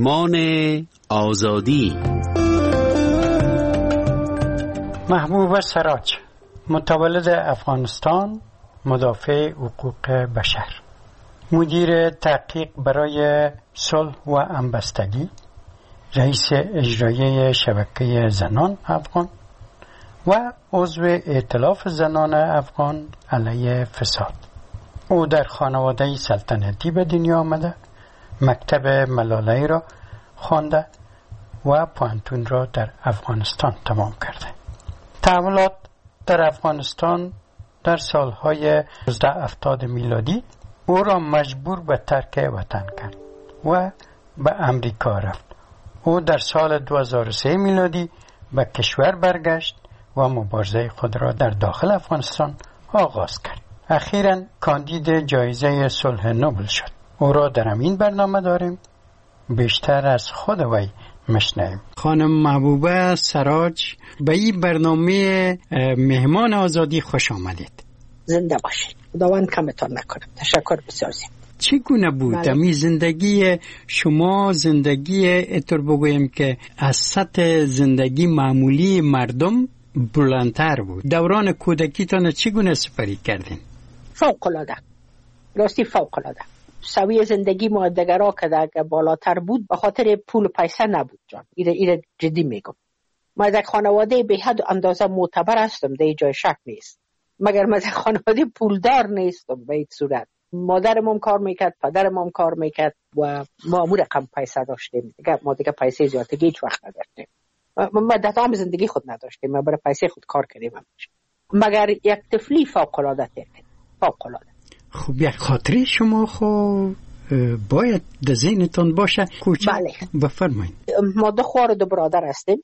مهمان آزادی. محبوبه سراج، متولد افغانستان، مدافع حقوق بشر، مدیر تحقیق برای صلح و همبستگی، رئیس اجرایی شبکه زنان افغان و عضو ائتلاف زنان افغان علیه فساد. او در خانواده سلطنتی به دنیا آمده، مکتب ملالایی را خوانده و پوهنتون را در افغانستان تمام کرده. تحولات در افغانستان در سالهای 1970 میلادی او را مجبور به ترک وطن کرد و به امریکا رفت. او در سال 2003 میلادی به کشور برگشت و مبارزه خود را در داخل افغانستان آغاز کرد. اخیراً کاندید جایزه صلح نوبل شد. او را در این برنامه داریم، بیشتر از خود وی مشنویم. خانم محبوبه سراج، به این برنامه مهمان آزادی خوش آمدید. زنده باشید. خداوند کمتان نکنه. تشکر بسیار زیاد. چگونه بود امی زندگی شما؟ زندگی اطور بگویم که از سطح زندگی معمولی مردم بلندتر بود. دوران کودکیتان چگونه سپری کردین؟ فوق‌العاده، راستی فوق‌العاده. سوی زندگی ما دگرا که بالاتر بود به خاطر پول و پیسه نبود جان. ایره جدی میگم. ما از خانواده به حد اندازه معتبر هستم، در جای شک نیست، مگر ما از خانواده پولدار نیستم. به این صورت مادرم هم کار میکرد، پدرم هم کار میکرد و ما امور کم پیسه داشتیم. ما دیگه پیسه زیادی هیچ وقت نداشتیم. ما در تمام زندگی خود نداشتیم. ما برای پیسه خود کار کردیم مگر یک طفلی فوق‌العاده ترکیم. فوق‌العاده. خب یک خاطره شما خب باید در ذهنتان باشه. بله. بفرمایید. ما دو خوار دو برادر هستیم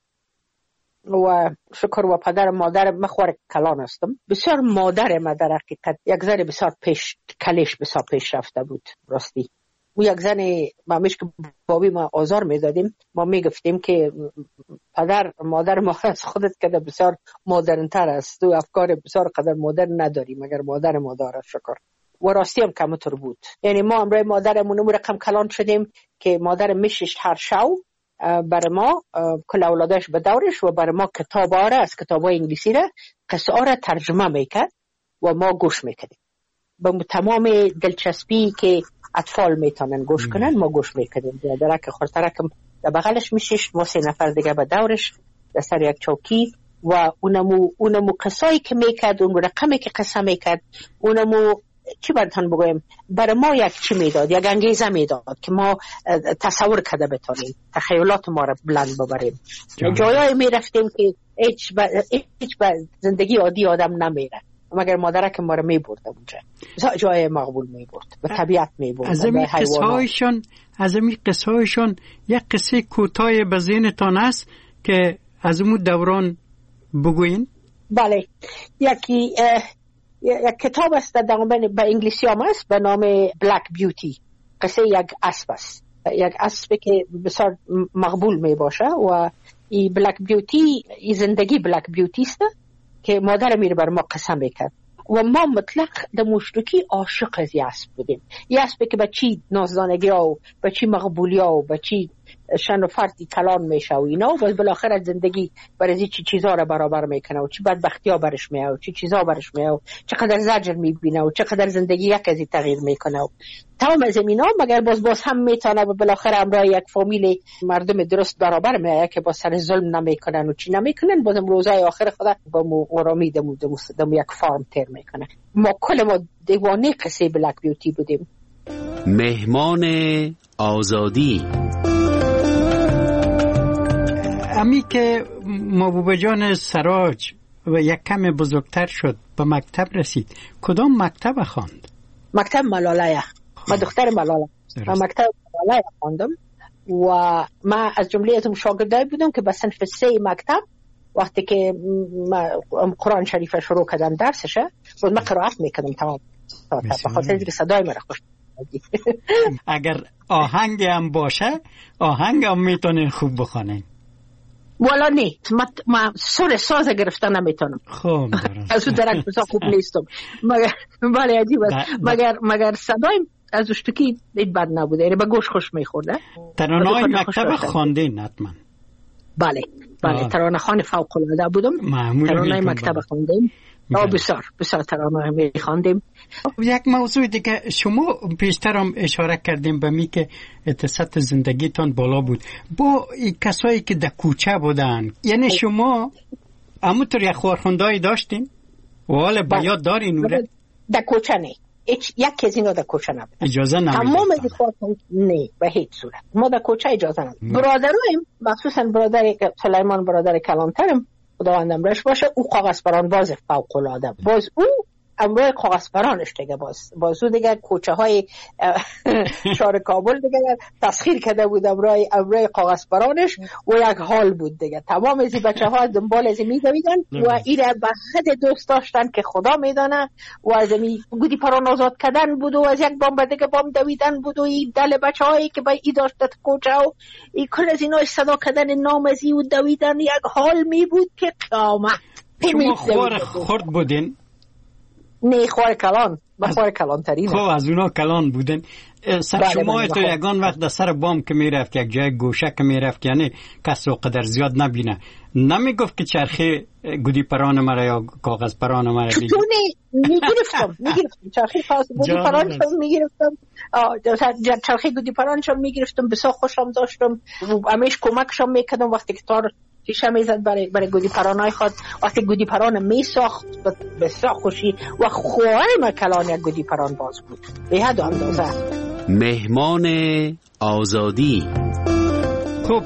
و شکر و پدر مادر مخوار کلان هستم. بسیار مادر ما در حقیقت یک زن بسیار کلش بسیار پیش رفته بود. راستی او یک زن ما میش که بابی ما آزار میدادیم، ما میگفتیم که پدر مادر ما از خودت که بسیار مدرن تر است، تو افکار بسیار قدر مدرن نداری مگر مادر ما داره. شکر. و راستی هم کمتر بود. یعنی ما امروی مادرمون رو رقم کلان شدیم که مادر میشش هر شو برای ما کل اولادش به دورش و برای ما کتاب آره از کتاب های انگلیسی را قصه آره ترجمه میکرد و ما گوش میکردیم. با تمام دلچسبی که اطفال میتونن گوش کنن ما گوش میکردیم. درک خورترکم در بغلش میشش، ما 3 نفر دیگه به دورش در سر یک چوکی و اونمو قصایی که میکرد، اون رقمی که قصه میکرد، اونمو چی براتون بگویم، برای ما یک چی میداد، یک انگیزه میداد که ما تصور کرده بتونیم، تخیلات ما را بلند ببریم. جایایی میرفتیم که هیچ زندگی عادی آدم نمیره مگر مادرک ما را میبرد اونجا، جای مقبول میبرد، به طبیعت میبرد. از این قصه هایشان یک قصه کوتاه به ذهنتان است که از اون دوران بگوین؟ بله. یک کتاب است در به انگلیسی هم است به نام بلک بیوتی. قصه یک اسب است، یک اسب که بسیار مقبول می باشه و این بلک بیوتی، این زندگی بلک بیوتی است که مادر میره بر ما قصه میکرد و ما مطلق در مشرکی عاشق از این اسب بودیم. این اسب که به چی نازدانگی ها و به چی مقبولی ها و به چی شن و فردی کلان میشه و اینا و بالاخره از زندگی برای چی چیزها را برابر میکنه و چی بدبختی ها برش میاد و چی چیزها برش میاد و چقدر زجر میبینه و چقدر زندگی یک از این تغییر میکنه و تمام از اینا، مگر باز هم میتونه و بالاخره امرای یک فامیل مردم درست برابر میاد که با سر ظلم نمیکنن و چی نمیکنن، بازم روزای آخر خدا با مو آرامی دمو یک فارم تر میکنه. ما کل ما دیوانه قصه بلک بیوتی بودیم. مهمان آزادی. امی که محبوبه جان سراج و یک کم بزرگتر شد به مکتب رسید، کدام مکتب خواند؟ مکتب ملاله. ما دختر ملاله. من مکتب ملاله خواندم و ما از جمله از شاگردای بودم که به صنف 3 مکتب وقتی که قرآن شریف شروع کردم درسشه بود ما قرائت میکردم تمام به خاطر اینکه صدای مرا خوش. اگر آهنگ هم باشه آهنگ هم میتونین خوب بخونین. والا نی ما سر ساز گرفتن نمیتونم. خب درست. از اون درک بسا خوب نیستم مگر بله عجیب است. مگر از اشتکی بد نبوده، یعنی به گوش خوش میخورده. ترانه‌های مکتب خواندین حتما؟ بله ترانه خوان فوق العاده بودم. ترانه مکتب خواندیم. بسیار ترانه میخواندیم. یک موضوع دیگه، شما پیشتر هم اشاره کردیم به می که سطح زندگیتان بالا بود با کسایی که در کوچه بودن، یعنی شما همونطور یک خورخوندایی داشتین و حال بیاد دارین اوره؟ در کوچه نه، یک از اینا در کوچه نبود، اجازه نمیدید تمام از خورخوند نه به هیچ صورت. ما در کوچه اجازه نداریم. برادرایم مخصوصا برادر سلیمان، برادر کلانترم خداوندم رش باشه، او کاغذبران باز فوق العاده، باز او امروی کاغذبرانش دیگه باز او دیگه کوچه های شهر کابل دیگه تسخیر کرده بود امروی کاغذبرانش و یک حال بود دیگه. تمام از بچه ها دنبال از میدویدن و ایره به حد دوست داشتن که خدا میدانه و از گودی پران آزاد کردن بود و از یک بام دیگه بام دویدن بود و این دل بچه هایی که با ای داشتت کوچه و ای کل از اینا صدا کردن نام از ای و دویدن یک حال می بود که قیامت. شما خورد بودین؟ نه خوار کلان، بخوار کلان ترین. خب از اونا کلان بودن. سر شما تو یگان وقت در سر بام که میرفت، یک جای گوشه که میرفت، یعنی کس رو قدر زیاد نبینه، نمیگفت که چرخی گودی پران مرا یا کاغذ پران مرا بگی؟ تو میگرفتم چرخی گودی پرانشم میگرفتم، چرخی گودی پرانشم میگرفتم، بسیار خوشم داشتم، همیشه کمکشم میکردم وقتی که تار شیشه میزد برای گودی پرانای خود. وقتی گودی پران میساخت بسیار خوشی و خواهر کلان یک گودی پران باز بود به حد اندازه. مهمان آزادی. خب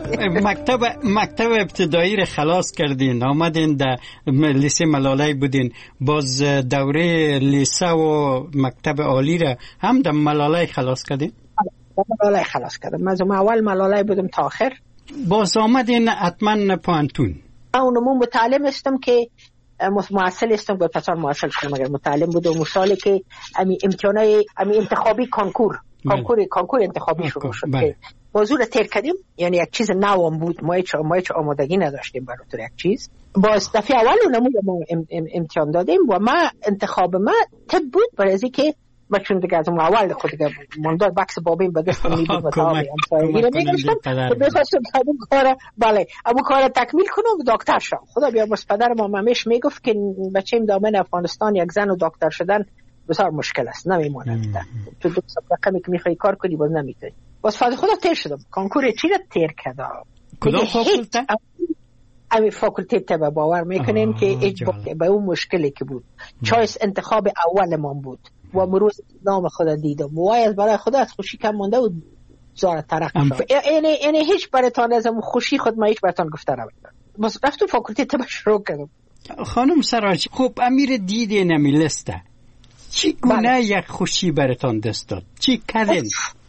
مکتب ابتدایی رو خلاص کردین، آمدین در لیسه ملالای بودین، باز دوره لیسه و مکتب عالی رو هم در ملالای خلاص کردین؟ ملالای خلاص کردم. از اول ملالای بودم تا آخر. باز آمدین حتما پانتون؟ اونمون متعلم استم که معسل استم، باید پسار معسل کنم اگر متعلم بود. و مثالی که امتحانای انتخابی کانکور انتخابی شروع شد که بازور تیر کردیم، یعنی یک چیز نوام بود، ما هیچ آمادگی نداشتیم برای طور یک چیز. باز دفعه اول اونمون ما امتحان دادیم و ما انتخاب ما تب بود برای از که ما چون دیگه از اون اول خود دیگه ماندار بکس بابین به دستم میدیم و تمام همسایگی میگشتم که بخواستم همون کار همون کار تکمیل کنم و دکتر شدم. خدا بیامرز پدر ما همیشه میگفت که بچه‌م دامن افغانستان یک زن و دکتر شدن بسیار مشکل است، نمیمونه. تو دو رقمی که میخوای کار کنی باز نمیتونی. باز فاز خدا تیر شدم. کانکور چی را تیر کردم؟ کدام فاکولته؟ امی فاکولته تبا باور میکنین که به اون مشکلی که بود. چایس انتخاب اول من بود و مروز نام خدا دیدم و از برای خدا از خوشی کم مونده و زار ترق شد. یعنی هیچ براتان از اون خوشی خود ما هیچ براتان گفته نبودم. بس رفتم فاکولته تبا شروع کردم. خانم سراج، خب امیر دیده نمی لسته چی گونه یک خوشی براتان دست داد؟ چی کردین؟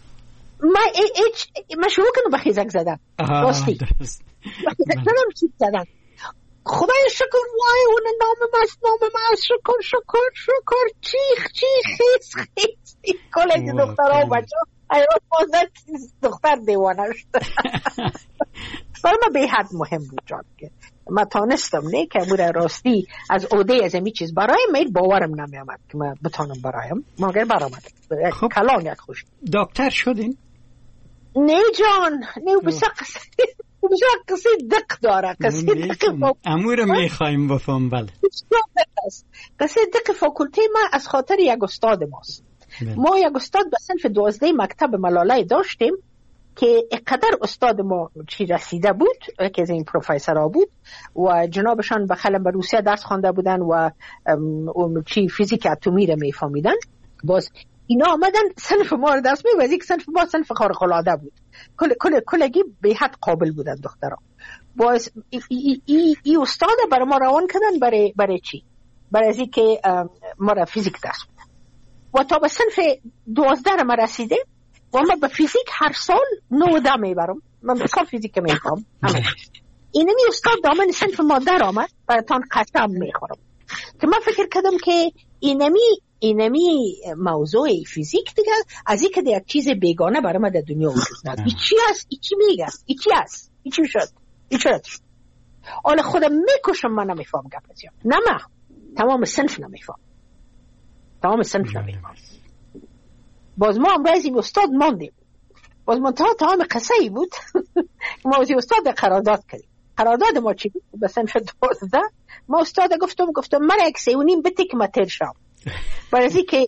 ما شروع کنم به خیزک زدن. راستی بخیزک زدن. خدای شکر وای اون نام ماست شکر چیخ خیز کلگی دختر ها بچه ایران بازد دختر دیوانه شد. برای ما به حد مهم بود جان که ما تانستم نه که بوده راستی از عده از امی چیز برایم مید باورم نمی آمد که ما بتانم برایم مگر برآمد. کلان یک خوش. دکتر شدین؟ نه جان نه بسیار قصه دق داره. قصه دق امور میخوایم بفهم. بله قصه دق فاکولته ما از خاطر یک استاد ماست. ما یک استاد به صنف 12 مکتب ملالای داشتیم که اقدر استاد ما چی رسیده بود که از این پروفیسورها بود و جنابشان بخلم به روسیه درس خوانده بودن و چی فیزیک اتمی رو میفهمیدن. باز اینا آمدن صنف ما رو درس می‌دادن. یک صنف ما صنف خارق العاده بود. کلگی به حد قابل بودن دخترها. باز ای استاد برای ما روان کردن برای چی؟ برای از اینکه ما را فیزیک درس بدن. و تا به صنف 12 ما رسیده و من به فیزیک هر سال 19 میبرم. من بسیار فیزیک میفهم. اینمی استاد دامن صنف ما در آمد براتان قسم میخورم که من فکر کردم که اینمی موضوع فیزیک دیگه از این که یک چیز بیگانه برای ما در دنیا وجود نداره. چی هست؟ چی میگه؟ چی هست؟ چی شد؟ حالا خودم میکشم من نمیفهم گپتیم. نه تمام صنف نمیفهم. باز ما هم رئیس استاد ماندیم. باز منتها تمام قصه ای بود ما از استاد قرارداد کردیم. قرارداد ما چی بود؟ مثلا شد 12. ما استاد گفتم من 1.5 بده که متر شم. برای که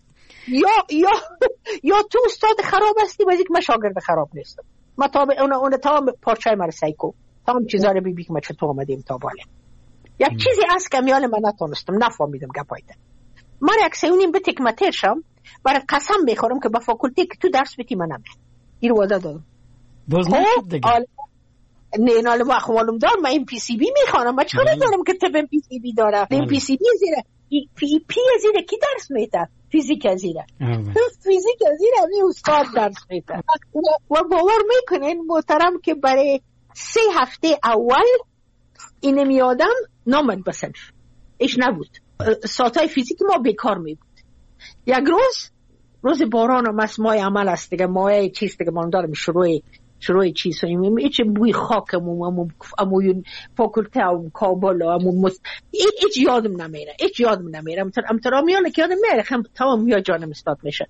یا تو استاد خراب هستی، برای که من شاگرد خراب نیستم. ما تا اون تا پارچه من سایکو تمام چیزا رو ببین که ما چطور اومدیم تا بالا. یک چیزی از کمیال من نتونستم، نفهمیدم گپایده. من 1.5 بده که متر شم، برای قسم بخورم که با فاکولته که تو درس بدی من نمیرم. این وعده دادم. باز نشد دیگه. نه نال ما اخوالم دار من ام پی سی بی میخوانم. ما چرا دارم که تب ام پی سی بی دارم؟ ام پی سی بی زیره پی زیره کی درس میده؟ فیزیک زیره. فیزیک زیره می استاد درس میده. و باور میکنین محترم که برای 3 هفته اول اینم یادم نامد بسن. ایش نبود. ساعتای فیزیک ما بیکار می بود. یک روز باران و مسمای عمل است دیگه، مایه چیز دیگه من دارم شروع چیز ایچ بوی خاکم و امویون فاکولته و کابل و ایچ یادم نمیره امترامیانه که یادم میره خم تمام یا جانم استاد میشه.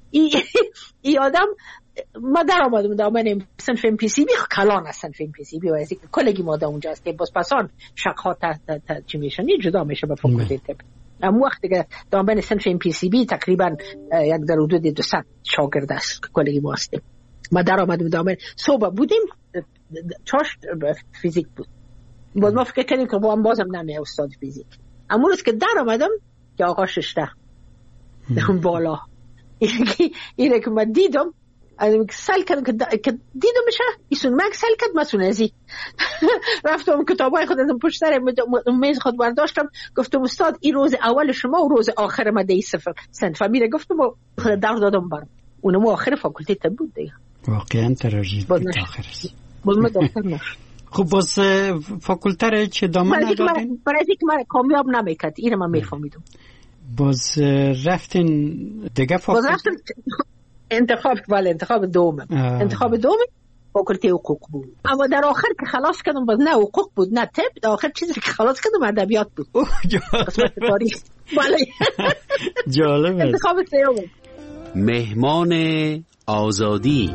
ای آدم ما در آمدم دامن صنف ام پی سی بی کلان است. صنف ام پی سی بی و از کلگی ماده اونجا است که باز پسان شقها چی میشن این جدا میشه به فاکولته طب. اما وقتی که دامن صنف ام پی سی بی تقریبا یک در حدود 200 شاگرد است که کلگی ما هستیم. ما در آمدیم دامن صبح بودیم چاش فیزیک بود. باز ما فکر کردیم که بازم نمیه استاد فیزیک. اما روز که در آمدم که آقا ششته اون بالا اینه که من دیدم سل کردم که دیدم میشه ایسون مک سل کرد مسون ازی رفتم کتابای خود ازم پشت سر میز خود برداشتم گفتم استاد این روز اول شما و روز آخر من دی صنف میره. گفتم خود در دادم برم اونم آخر فاکولته طب بود دیگه. واقعا تراژدی آخر است. باز ما دکتر نشد. خب باز فاکولته را چه دامن ندادین؟ برای اینکه من کامیاب نمیکرد اینو من میفهمیدم. باز رفتین دیگه فاکولته؟ باز رفتم انتخاب دومم. انتخاب دومم فاکولته حقوق بود. اما در آخر که خلاص کردم باز نه حقوق بود نه طب. در آخر چیزی که خلاص کردم ادبیات بود. قسمت تاریخ. بله. جالب است. انتخاب سوم. مهمان آزادی.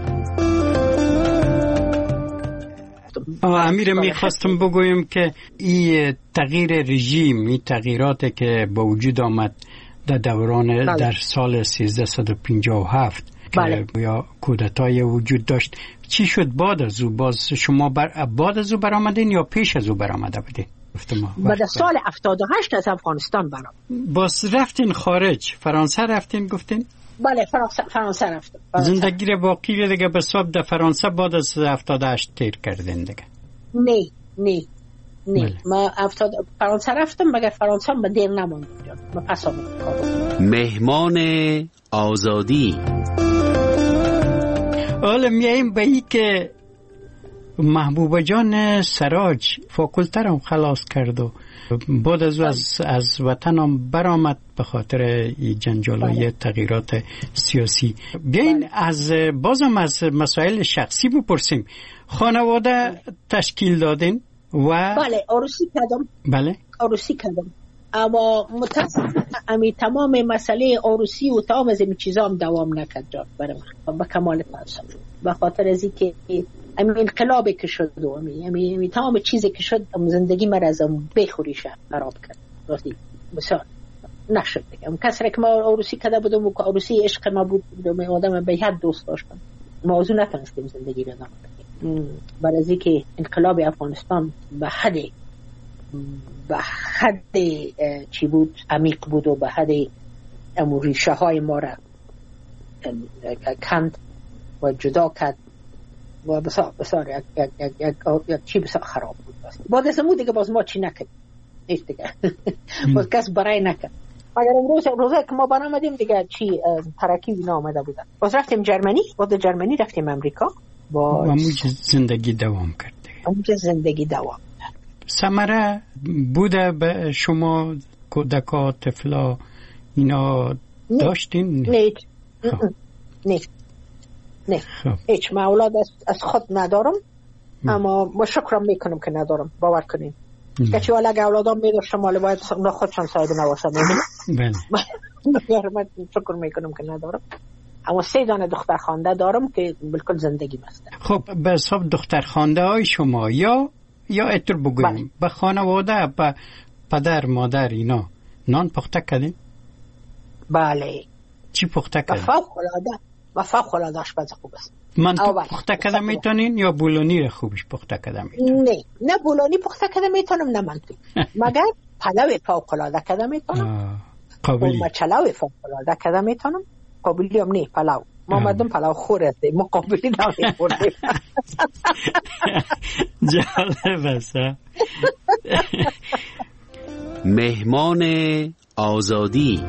امیر میخواستم بگویم که این تغییر رژیم، این تغییراتی که با وجود آمد در دوران در سال 1357 که یا کودتای وجود داشت، چی شد بعد از او؟ باز شما بعد از او برآمدین یا پیش از او برآمده بودین؟ بعد سال 78 از افغانستان برام. باز رفتین خارج، فرانسه رفتین گفتین؟ بله فرانسه رفتم. زندگی واقعی دیگه به حساب در فرانسه بعد از 78 تیر کردین دیگه؟ نه ما فرانسه رفتم مگر فرانسه هم به دیر نماند. ما پس آمدم. مهمان آزادی. حالا میاییم به این که محبوبه جان سراج فاکولته رو خلاص کرد و بعد از وطن هم برآمد به خاطر جنجالای تغییرات سیاسی. بیاین بازم از مسائل شخصی بپرسیم. خانواده تشکیل دادین و بله عروسی کردم. اما متاسفانه تمام مسئله عروسی و تمام از این چیزا هم دوام نکرد جان برای من. با کمال تاسف به خاطر از اینکه انقلابی که شد و تمام چیزی که شد زندگی من از بخوریش خراب کرد. راستی بسیار نشد دیگه. کسی که ما عروسی کرده بودم و عروسی عشق ما بود و آدم به حد دوست داشتم، موضوع نتونستیم زندگی رو ادامه بدیم. برای از اینکه انقلاب افغانستان به حد چی بود عمیق بود و به حد ریشه های ما را کند و جدا کرد و بسیار یک چی بسیار خراب بود. بعد از اون دیگه باز ما چی نکرد نیست دیگه. باز کس برای نکرد. مگر روزه که ما برآمدیم دیگه چی ترکی اینا آمده بودن. باز رفتیم جرمنی، بعد جرمنی رفتیم امریکا و اونجا زندگی دوام کرد. اونجا زندگی دوام. ثمره بوده به شما کودکا طفلا اینا داشتین؟ نه هیچ. من اولاد از خود ندارم اما ما شکرم میکنم که ندارم. باور کنین کچی والا اگه اولادام میداشتم حالا باید خودشان صاحب نواسه. بله من شکر میکنم که ندارم. اما 3 دانه دختر خوانده دارم که بالکل زندگی مستم. خب به حساب دختر خوانده های شما یا اتر بگویم به خانواده به پدر مادر اینا نان پخته کردین؟ بله. چی پخته کردین؟ فوق العاده آشپز خوب است. منتو پخته کده میتونین یا بولونی رو خوبش پخته کده میتونین؟ نه بولونی پخته کده میتونم نه منتو. مگر پلو فوق العاده کده میتونم. قابلی. مچلو فوق العاده کده میتونم. قابلی هم نه پلو. ما مردم پلو خور هستیم. ما قابلی نمیخوریم. جالب است. مهمان آزادی.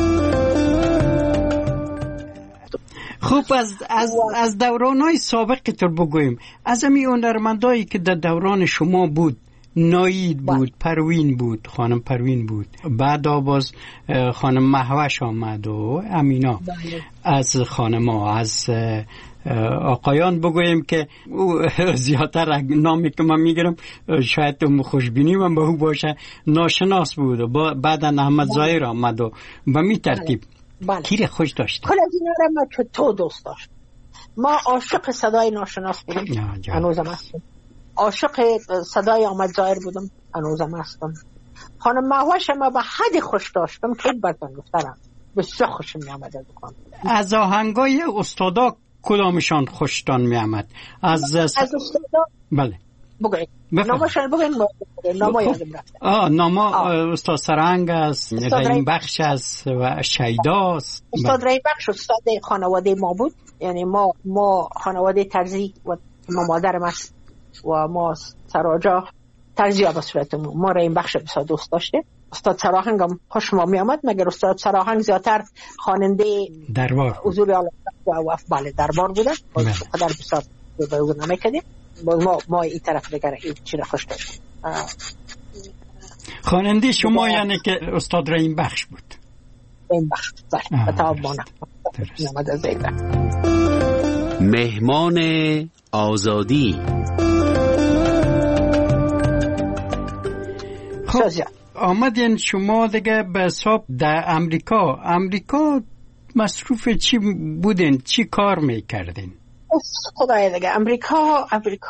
خوب از دوران‌های سابقتر بگوییم. از همین هنرمندایی که در دوران شما بود، نایید بود، پروین بود، خانم پروین بود، بعد باز خانم مهوش آمد و امینا. از خانم‌ها، از آقایان بگوییم که او زیادتر نامی که من میگیرم شاید تو خوشبینی من به او باشه، ناشناس بود و بعد احمد ظاهر آمد و به می ترتیب. کی خوش داشتی؟ کل از اینا رو من تو دوست داشت. ما عاشق صدای ناشناس بودم، هنوزم هستم. عاشق صدای احمد ظاهر بودم، هنوزم هستم. خانم مهوش ما به حد خوش داشتم که براتون گفتم بسیار خوشم میامد از دکان. از آهنگای استادا کدامشان خوشتان میامد؟ از استادا؟ بله بگوید نامشان بگوید. ناما یادم رفته. ناما استاد سرهنگ است، رحیم بخش است و شیدا است. استاد رحیم بخش استاد خانواده ما بود. یعنی ما خانواده ترزی و ما مادرم است و ما سراجا ترزی ها به صورتمون. ما رحیم بخش بسیار دوست داشته. استاد سراهنگ هم خوش ما می آمد، مگر استاد سراهنگ زیادتر خواننده دربار حضور اعلی و بله دربار بودن. خدا بسیار به او نمیکردیم. ما این طرف دیگر این چیز خوش داشتیم. خواننده شما یعنی که استاد رحیم بخش بود. رحیم بخش بله بتاب مانم نمد از دیگر. مهمان آزادی. خب آمدین شما دیگه به حساب در امریکا مصروف چی بودین؟ چی کار میکردین؟ خدای دیگه امریکا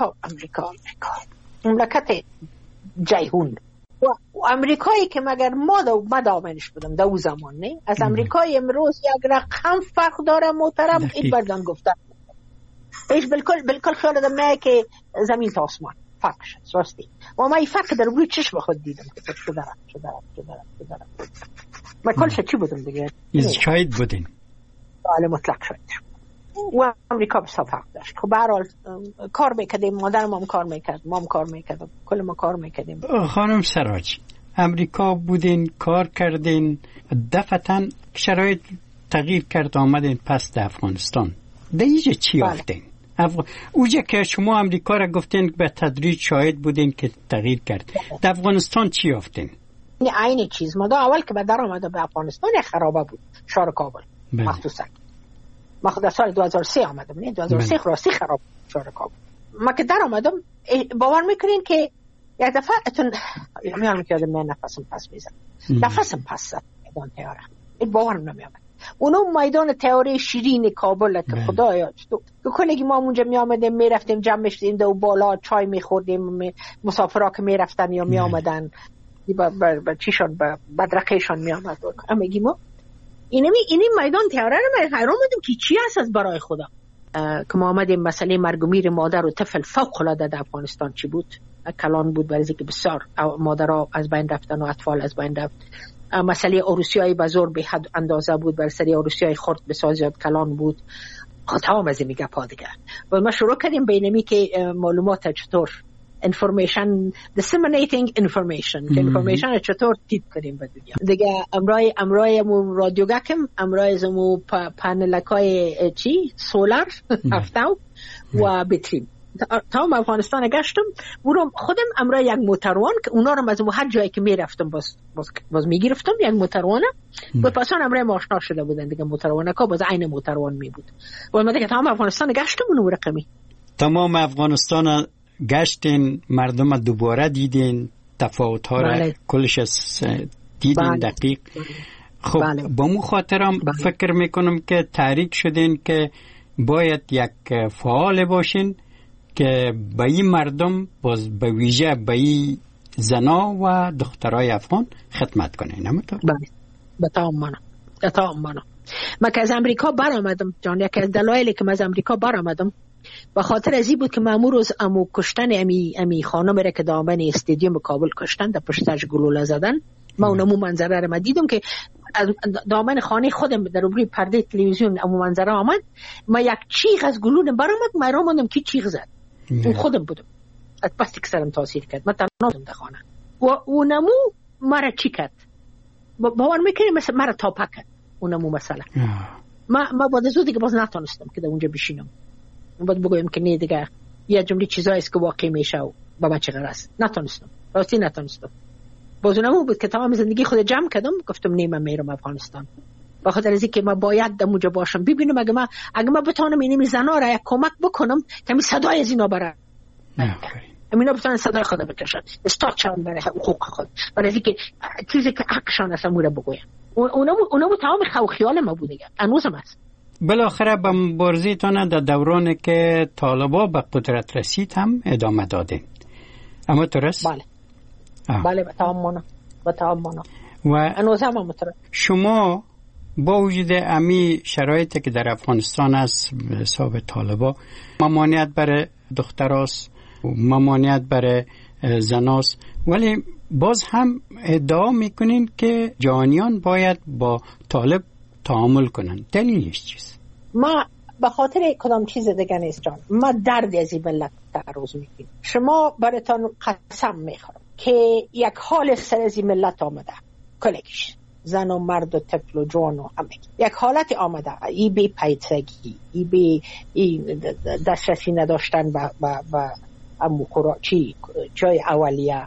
مملکت جیهون و امریکایی که مگر ما دامنش بودم در اون زمان نه از امریکای امروز یک رقم فرق داره محترم. این بردان گفتن ایش بالکل خیال دارم نه که زمین تا آسمان فرق شد راستی. و ما این فرق در روی چشم خود دیدم که چه دارم ما کلش چی بودم دیگه شاید بودین. بله مطلق شاید و امریکا بسیار فرق داشت. خب به هر حال کار میکردیم، مادرم هم کار میکرد، ما هم کار میکردیم، کل ما کار میکردیم. خانم سراج امریکا بودین، کار کردین، دفعتاً شرایط تغییر کرد آمدین پس در افغانستان. در اینجا چی یافتین؟ اوجه که شما امریکا را گفتین به تدریج شاهد بودین که تغییر کرد. در افغانستان چی یافتین؟ نه عین چیز. ما اول که به در آمده به افغانستان خرابه بود شهر کابل مخصوصا. ما خود سال 2003 آمدم نه 2003 راستی خراب شهر کابل. ما که در آمدم باور میکنین که یک دفعه اتون میام که من نفسم پس میزنم. نفسم پس زد میدان تیاره. این باورم نمیامد. اونو میدان تئوری شیرین کابل که خدایا تو کلگی ما اونجا می آمدیم می رفتیم جمع میشدیم دو بالا چای می خوردیم، مسافرها که می رفتن یا می آمدن با چیشون با بدرقهشون می آمد. اما میگیم اینی میدان تئوری رو من حیران بودم که چی هست از برای خدا. که ما آمدیم مسئله مرگ و میر مادر و طفل فوق العاده در افغانستان چی بود؟ کلان بود برای اینکه بسیار مادرها از بین رفتن و اطفال از بین رفت. مسئله عروسی‌های بزرگ به حد اندازه بود، برای سری عروسی‌های خرد بسیار زیاد کلان بود. تمام از این گپ‌ها دیگه و ما شروع کردیم بینمی که معلومات چطور information disseminating information که information چطور تیپ کنیم به دنیا دیگه. امرای مو رادیو گکم، امرای زمو پنلکای چی سولار هفتاو و بتریم تمام افغانستان گشتم. برام خودم امرای یک موتروان که اونا رو از هر جایی که میرفتم باز میگرفتم یک موتروانه و پسان امرای ماشنا شده بودن دیگه. موتروانه که باز عین موتروان می بود و من دیگه تمام افغانستان گشتم اون رقمی. تمام افغانستان گشتین، مردم دوباره دیدین، تفاوت‌ها را کلش دیدین دقیق. خب بله. با مو خاطرم فکر میکنم که تحریک شدین که باید یک فعال باشین که به این مردم باز به ویژه به این زنا و دخترای افغان خدمت کنین. همونطور؟ بله، به تمام مانا. من که از امریکا برآمدم جان، یکی از دلایلی که من از امریکا برآمدم به خاطر ازی بود که مامور روز امو کشتن امی خانم را که دامن استادیوم کابل کشتن، در پشتش گلوله زدن. من اونمو منظره را دیدم که از دامن خانه خودم در روی پرده تلویزیون امو منظره آمد. من یک چیغ از گلوله برآمد، من را ماندم که چیغ زد. اون خودم بودم. از پس که سرم تاثیر کرد. من تنها در خانه و اونمو مرا چی کرد؟ باور میکنی مثلا مرا تاپا کرد اونمو مثلا. ما بعد از اون دیگه باز نتونستم که در اونجا بشینم. باید بگویم که نه دیگه یه جمله چیزایی است که واقعی میشه و با من چه قرار است. راستی نتونستم. باز اونمو بود که تمام زندگی خود جمع کردم، گفتم نه من میرم افغانستان. با خاطر از اینکه من باید در اونجا باشم، ببینم اگه من بتونم این زنا را یک کمک بکنم که می صدای از اینا برای اینا بتونن صدای خود بکشن، استاچان برای حقوق خود، برای اینکه چیزی که حقشان است امور بگویم. اونمو تمام خو خیال ما بوده، هنوزم است. بالاخره به مبارزتان در دورانی که طالبا به قدرت رسید هم ادامه دادین. اما درست؟ بله به تمام مانا. و هنوزم هم شما با وجود امی شرایطی که در افغانستان است به حساب طالبا، ممانعت برای دختراست، ممانعت برای زناست، ولی باز هم ادعا میکنین که جهانیان باید با طالب تعامل کنن. دلیلش چیست؟ ما به خاطر کدام چیز دیگه نیست جان. ما درد از این ملت تعرض میکنیم. شما براتون قسم میخورم که یک حال سر از این ملت آمده، کلگیش زن و مرد و طفل و جوان و همه یک حالت آمده، ای بی پیچگی، ای بی دسترسی نداشتن با امو خوراچی، جای اولیه،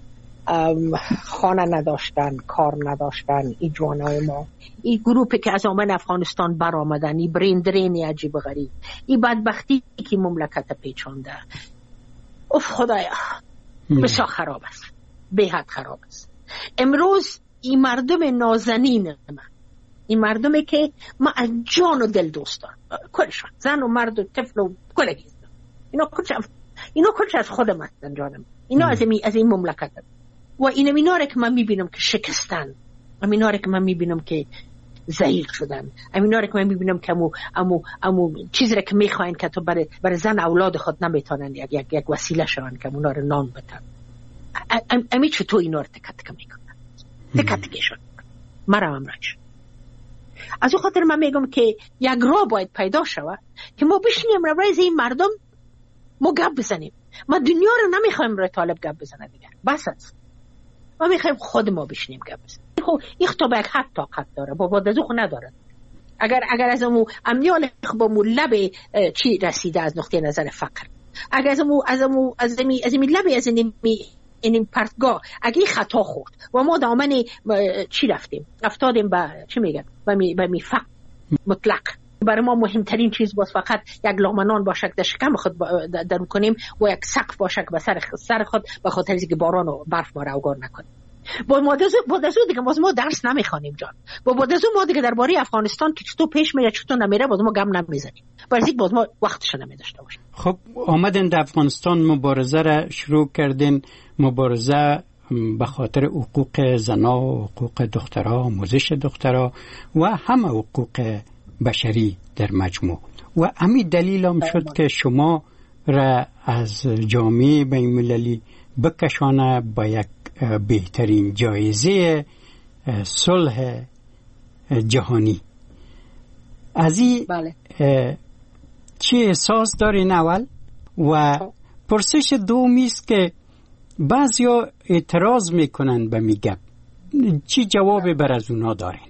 خانه نداشتن، کار نداشتن. ای جوانای ما، ای گروپی که از آمن افغانستان بر آمدن، ای برندرینی عجیب غریب، ای بدبختی که مملکت پیچانده. اف خدایا بسیار خراب است، به حد خراب است. امروز این مردم نازنین این مردمی که ما از جان و دل دوست دارم، کلشان زن و مرد و طفل و کلگی، اینا کلش از خودم هستن جانم. اینا از این مملکت هست. و اینا را که من میبینم که شکستن، اینا را که من میبینم که ضعیف شدن، اینا را که من میبینم که امو چیزی را که میخواین که تو برای زن اولاد خود نمیتونن یک وسیله شون که اونا رو نان بدن. امی چطور اینا رو تکت میکنن؟ تکت شد مرا امرش. از اون خاطر من میگم که یک راه باید پیدا شود که ما بشینیم روی این مردم ما گپ بزنیم. ما دنیا رو نمیخوایم روی طالب گپ بزنه دیگر، بس است. ما میخوایم خود ما بشینیم گپ بزنیم. خب این خطابه یک حد طاقت داره، با دزوخ نداره. اگر از امو امنیال با مو لب چی رسیده از نقطه نظر فقر، اگر از امی لب از این پرتگاه اگه خطا خورد و ما دامن چی رفتیم، افتادیم به چی میگن، به می فقر مطلق. برای ما مهمترین چیز باز فقط یک لغمنان باشه در شکم خود درو کنیم و یک سقف باشه به سر خود، به خاطر اینکه باران و برف ما رو اوگار نکنیم. با مدزو دیگه باز ما درس نمیخوانیم جان. با مدزو ما دیگه درباره افغانستان که چطور پیش میره چطور نمیره باز ما گم نمیزنیم، برای اینکه باز ما وقتش نمیداشته باشیم. خب آمدن در افغانستان مبارزه را شروع کردین، مبارزه به خاطر حقوق زنا و حقوق دخترها، آموزش دخترها و همه حقوق بشری در مجموع. و همین دلیل هم شد که شما را از جامعه بین‌المللی بکشانه با یک بهترین جایزه صلح جهانی. از این چی احساس دارین اول؟ و پرسش دومی است که بعضیا اعتراض میکنن به میگم، چی جواب بر از اونا دارین؟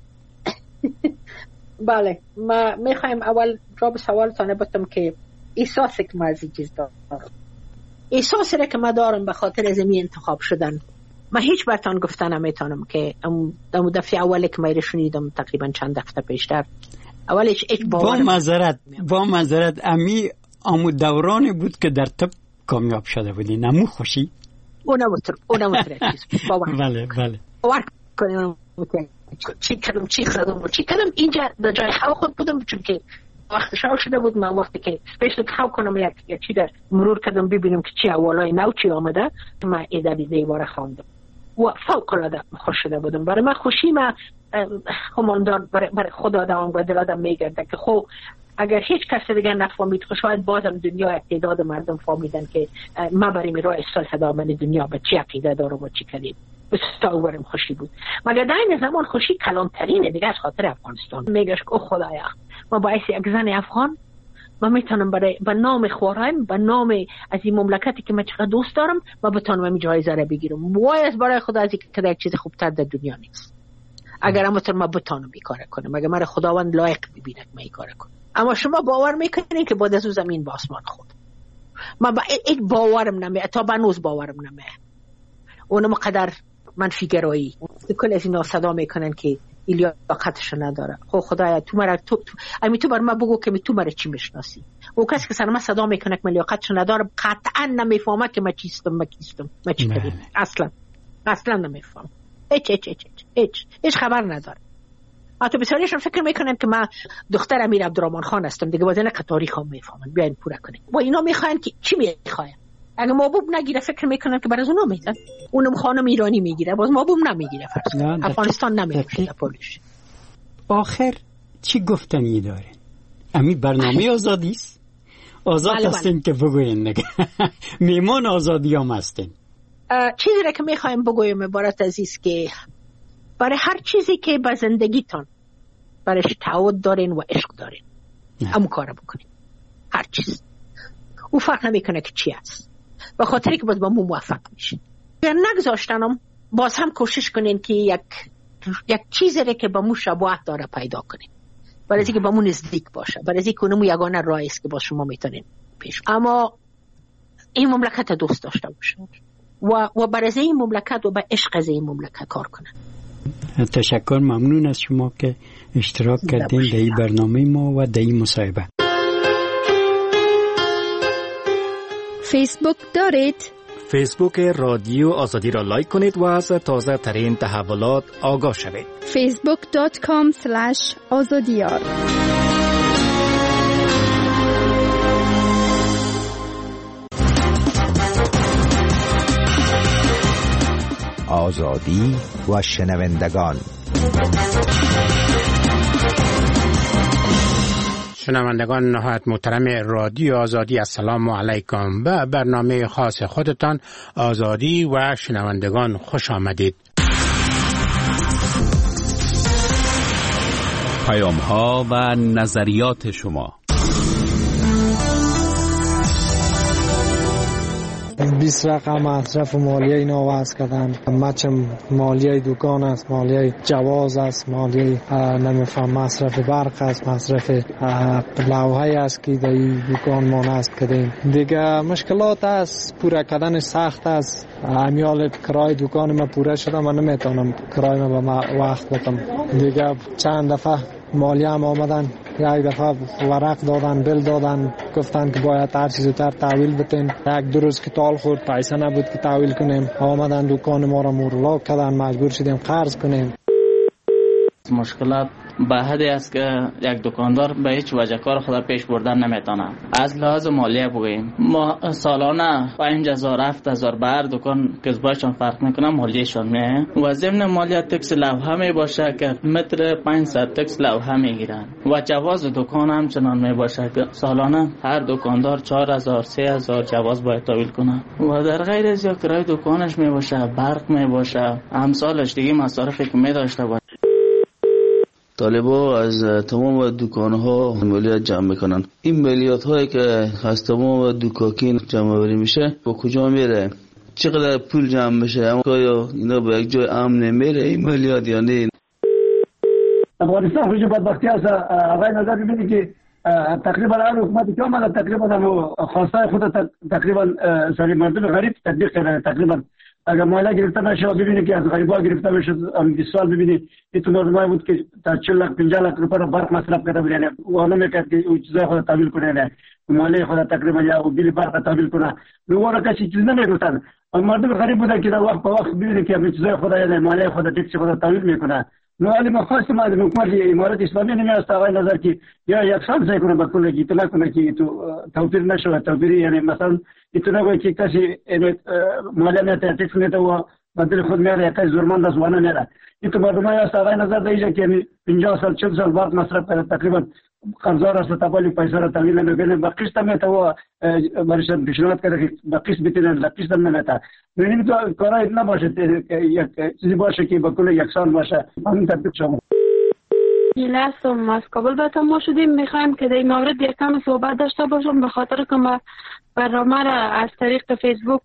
بله، ما میخوایم اول جواب سوالتان بدم که احساسی که ما از این چیز دارم، احساسی را که ما دارم به خاطر از این انتخاب شدن، ما هیچ برتان گفتن نمیتونم که در دفعه اولی که ما شنیدم تقریبا چند هفته پیشتر، اولش هیچ باور با معذرت امو دورانی بود که در طب کامیاب شده بودی، نمو خوشی؟ اونم چیز باور بله باور کنیم چی کردم اینجا در جای هوا خود بودم، چون که وقت شاو شده بود. من وقتی که سپیشل هاو کنم یک چی در مرور کردم ببینم که چی اولای نو چی آمده، من ایده دیواره خواندم و فوق العاده خوش شده بودم. برای من خوشی من هماندار برای خدا دوام و دل آدم میگرده که خب اگر هیچ کس دیگه نفهمید خب شاید بازم دنیا تعداد مردم فهمیدن که ما برای راه اصلاح دامن دنیا به چی عقیده دارم و چی کردیم. بسیار برام خوشی بود. مگر در این زمان خوشی کلانترینه دیگه از خاطر افغانستان. میگش که خدایا ما باعث یک زن افغان ما میتونم برای به نام خورایم، به نام از این مملکتی که من چقدر دوست دارم ما بتونم این جایزه را بگیرم. وای از برای خدا از اینکه یک چیز خوبتر در دنیا نیست. اگر ما بتونم این کار کنم، اگر من خداوند لایق ببینه که من این کار کنم. اما شما باور میکنین که بعد از زمین با آسمان خود ما با این باورم نمیاد، تا بنوز باورم نمیاد. اونم قدر من فکرایی کل از اینا صدا میکنن که ایلیا طاقتش نداره. خب خدایا تو مرا تو بر ما بگو که تو مرا چی میشناسی. او کسی که سر ما صدا میکنه که من لیاقتش نداره قطعا نمیفهمه که من چیستم من چی کردم. اصلا نمیفهم. هیچ خبر نداره. حتی بسیاریشون فکر میکنن که من دختر امیر عبدالرحمن خان هستم دیگه، بازن که تاریخ هم میفهمن. بیاین پورا کنیم و اینا میخواین که چی میخواین. اگه محبوب نگیره فکر میکنن که برای اونا میدن، اونم خانم ایرانی میگیره باز محبوب نمیگیره. فرض افغانستان نمیشه پولش. آخر چی گفتنی داره؟ امی برنامه آزادی است. آزاد هستین که بگوین نگه. میمان آزادی هم هستین. چیزی را که میخوایم بگویم عبارت عزیز که برای هر چیزی که به زندگیتان برایش تعهد دارین و عشق دارین همون کار بکنین. هر چیز او فرق نمیکنه که چی است، به خاطری که باز با مو موفق میشین. اگر نگذاشتنم باز هم کوشش کنین که یک چیزی را که با مو شباهت داره پیدا کنین، برای اینکه با مو نزدیک باشه، برای اینکه اونمو یگانه راهی است که با شما میتونین پیش. اما این مملکت دوست داشته باشین و برای این مملکت و به عشق از این مملکت کار کنن. تشکر، ممنون از شما که اشتراک کردین در این برنامه ما و در این مصاحبه. فیسبوک دارید؟ فیسبوک رادیو آزادی را لایک کنید و از تازه ترین تحولات آگاه شوید. facebook.com/azadiyar. آزادی و شنوندگان. شنوندگان نهایت محترم رادیو آزادی، السلام علیکم. به برنامه خاص خودتان آزادی و شنوندگان خوش آمدید. پیام ها و نظریات شما. 20 رقم مصرف مالیه اینا وضع کردن. مچم مالیه دکان است، مالیه جواز است، مالیه نمیفهم مصرف برق است، مصرف لوحه است که در دکان ما نصب کردیم. دیگه مشکلات است، پورا کردن سخت است. امیال کرای دکان ما پورا شده، من نمیتونم کرای ما به وقت بدم. دیگه چند دفعه مالیه هم آمدن، یک دفعه ورق دادن، بل دادن، گفتن که باید هر چیز زودتر تحویل بتین. یک دو روز که تال خورد، پیسه نبود که تحویل کنیم. آمدن دکان ما را مورلاک کردن، مجبور شدیم قرض کنیم. مشکلات به حدی است که یک دکاندار به هیچ وجه کار خود پیش بردن نمیتونه. از لحاظ مالیه بگوییم، ما سالانه 5000-7000 به هر دکان که باشون فرق میکنه مالیهشون میه و ضمن مالیه تکس لوحه می باشه که متر 500 تکس لوحه میگیرن و جواز دکان هم چنان می باشه که سالانه هر دکاندار 4000-3000 جواز باید تحویل کنه و در غیر از یا کرای دکانش می باشه، برق می باشه، امثالش دیگه مصارفی که می داشته باشه. طالبا از تمام دکان‌ها مالیات جمع میکنن. این مالیات هایی که از تمام دکاکین جمع آوری میشه با کجا میره؟ چقدر پول جمع میشه؟ آیا اینا به یک جای امن میره این مالیات یا نه؟ افغانستان خودش بدبختی است. آقای نظر ببینید که تقریبا هر حکومتی که آمده تقریبا خواسته خود تقریبا سری مردم غریب تطبیق کرده. تقریبا اگر مالیه گرفته نشه ببینید که از غریبا گرفته بشه. 20 سال ببینید این مردمایی بود که تا 40 لک 50 لک روپیه را برق مصرف کرده بود، یعنی او نمیکرد که او چیزای خود تحویل کنه، نه مالیه خود تقریبا یا بیل برق تحویل کنه. لوگا کسی چیز نمیگفتن. مردم غریب بودن که در وقت به وقت ببینید که چیزای خود یعنی مالیه خود تکس خود تحویل میکنه. ولی ما خواستیم از حکومت امارات اسلامی نمیست آقای نظر که یا یکسان سعی کنه به کل اطلاع کنه که تو توفیر نشود. توفیری یعنی مثلا اطلاع کنه که کسی مالیه نتیجه کنه و بدل خود میاره کسی زورمند است وانه میره. این تو مردمای است آقای نظر دیجا که 50 سال 40 سال بعد مصرف کرده تقریبا قرضدار است تبالی پیسه را تحویل نمیکنه با قسط میته و برش پیشنهاد کرده که با قسط بتونه لقسط نمیته. ببینید تو کارای نباشه یک چیزی باشه که با کل یکسان باشه. همین تطبیق شما هستم از کابل به ما شدیم. میخوایم که در این مورد یک کم صحبت داشته باشم به خاطر که من برنامه را از طریق فیسبوک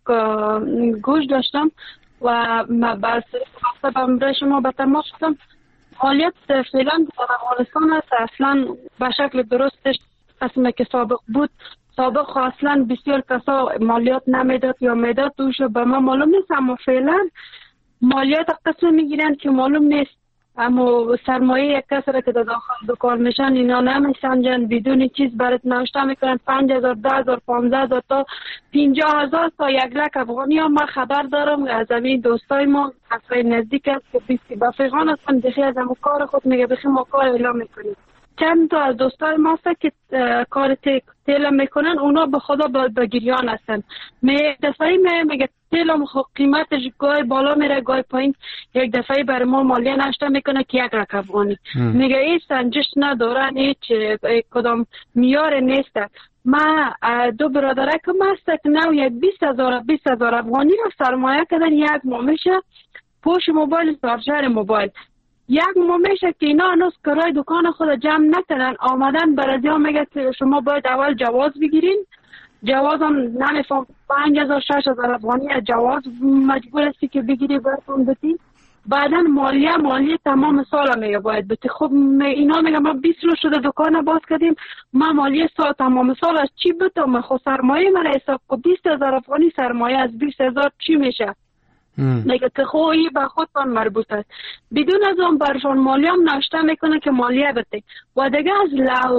گوش داشتم و من بر برای شما به تماس شدم. مالیات فعلا در افغانستان است اصلا به شکل درستش قسمی که سابق بود. سابق اصلا بسیار کسا مالیات نمیداد یا میداد دوش به ما معلوم نیست، اما فعلا مالیات قسم میگیرن که معلوم نیست. اما سرمایه یک کس را که در داخل دکان میشن اینا نمیسنجن، بدون چیز برات نوشته میکنن 5000 10000 15000 تا 50000 تا 1 لک افغانی. ما خبر دارم از این دوستای ما کسای نزدیک است که بیستی با افغان هستن دخی از همون کار خود میگه بخی ما کار اعلام میکنیم. چند تا از دوستای ما هست که کار تیل میکنن اونا به خدا به گریان هستن. دفعی میگه تیلم قیمتش گاهی بالا میره گاهی پایین. یک دفعی برای ما مالیه نشته میکنه که 1 لک افغانی. میگه این سنجش ندارن، هیچ کدام میار نیست. ما دو برادرک هم هست که نو یک 20000 افغانی رو سرمایه کردن. یک ماه میشه پوش موبایل چارجر موبایل، یک ماه میشه که اینا هنوز کرای دکان خود جمع نکردن. آمدن برادیا میگه که شما باید اول جواز بگیرین. جواز هم نمیفهم 5000 6000 افغانی جواز مجبور هستی که بگیری براتون بدی. بعدا مالیه تمام سال میگه باید بدی. خب اینا میگه ما 20 روز شده دکان باز کردیم، ما مالیه تمام سال از چی بدم؟ خب سرمایه من حساب کو 20000 افغانی سرمایه از 20000 چی میشه؟ میگه که خویی به خودتان مربوط است. بدون از اون برشان مالیه هم نوشته میکنه که مالیه بده. و دیگه از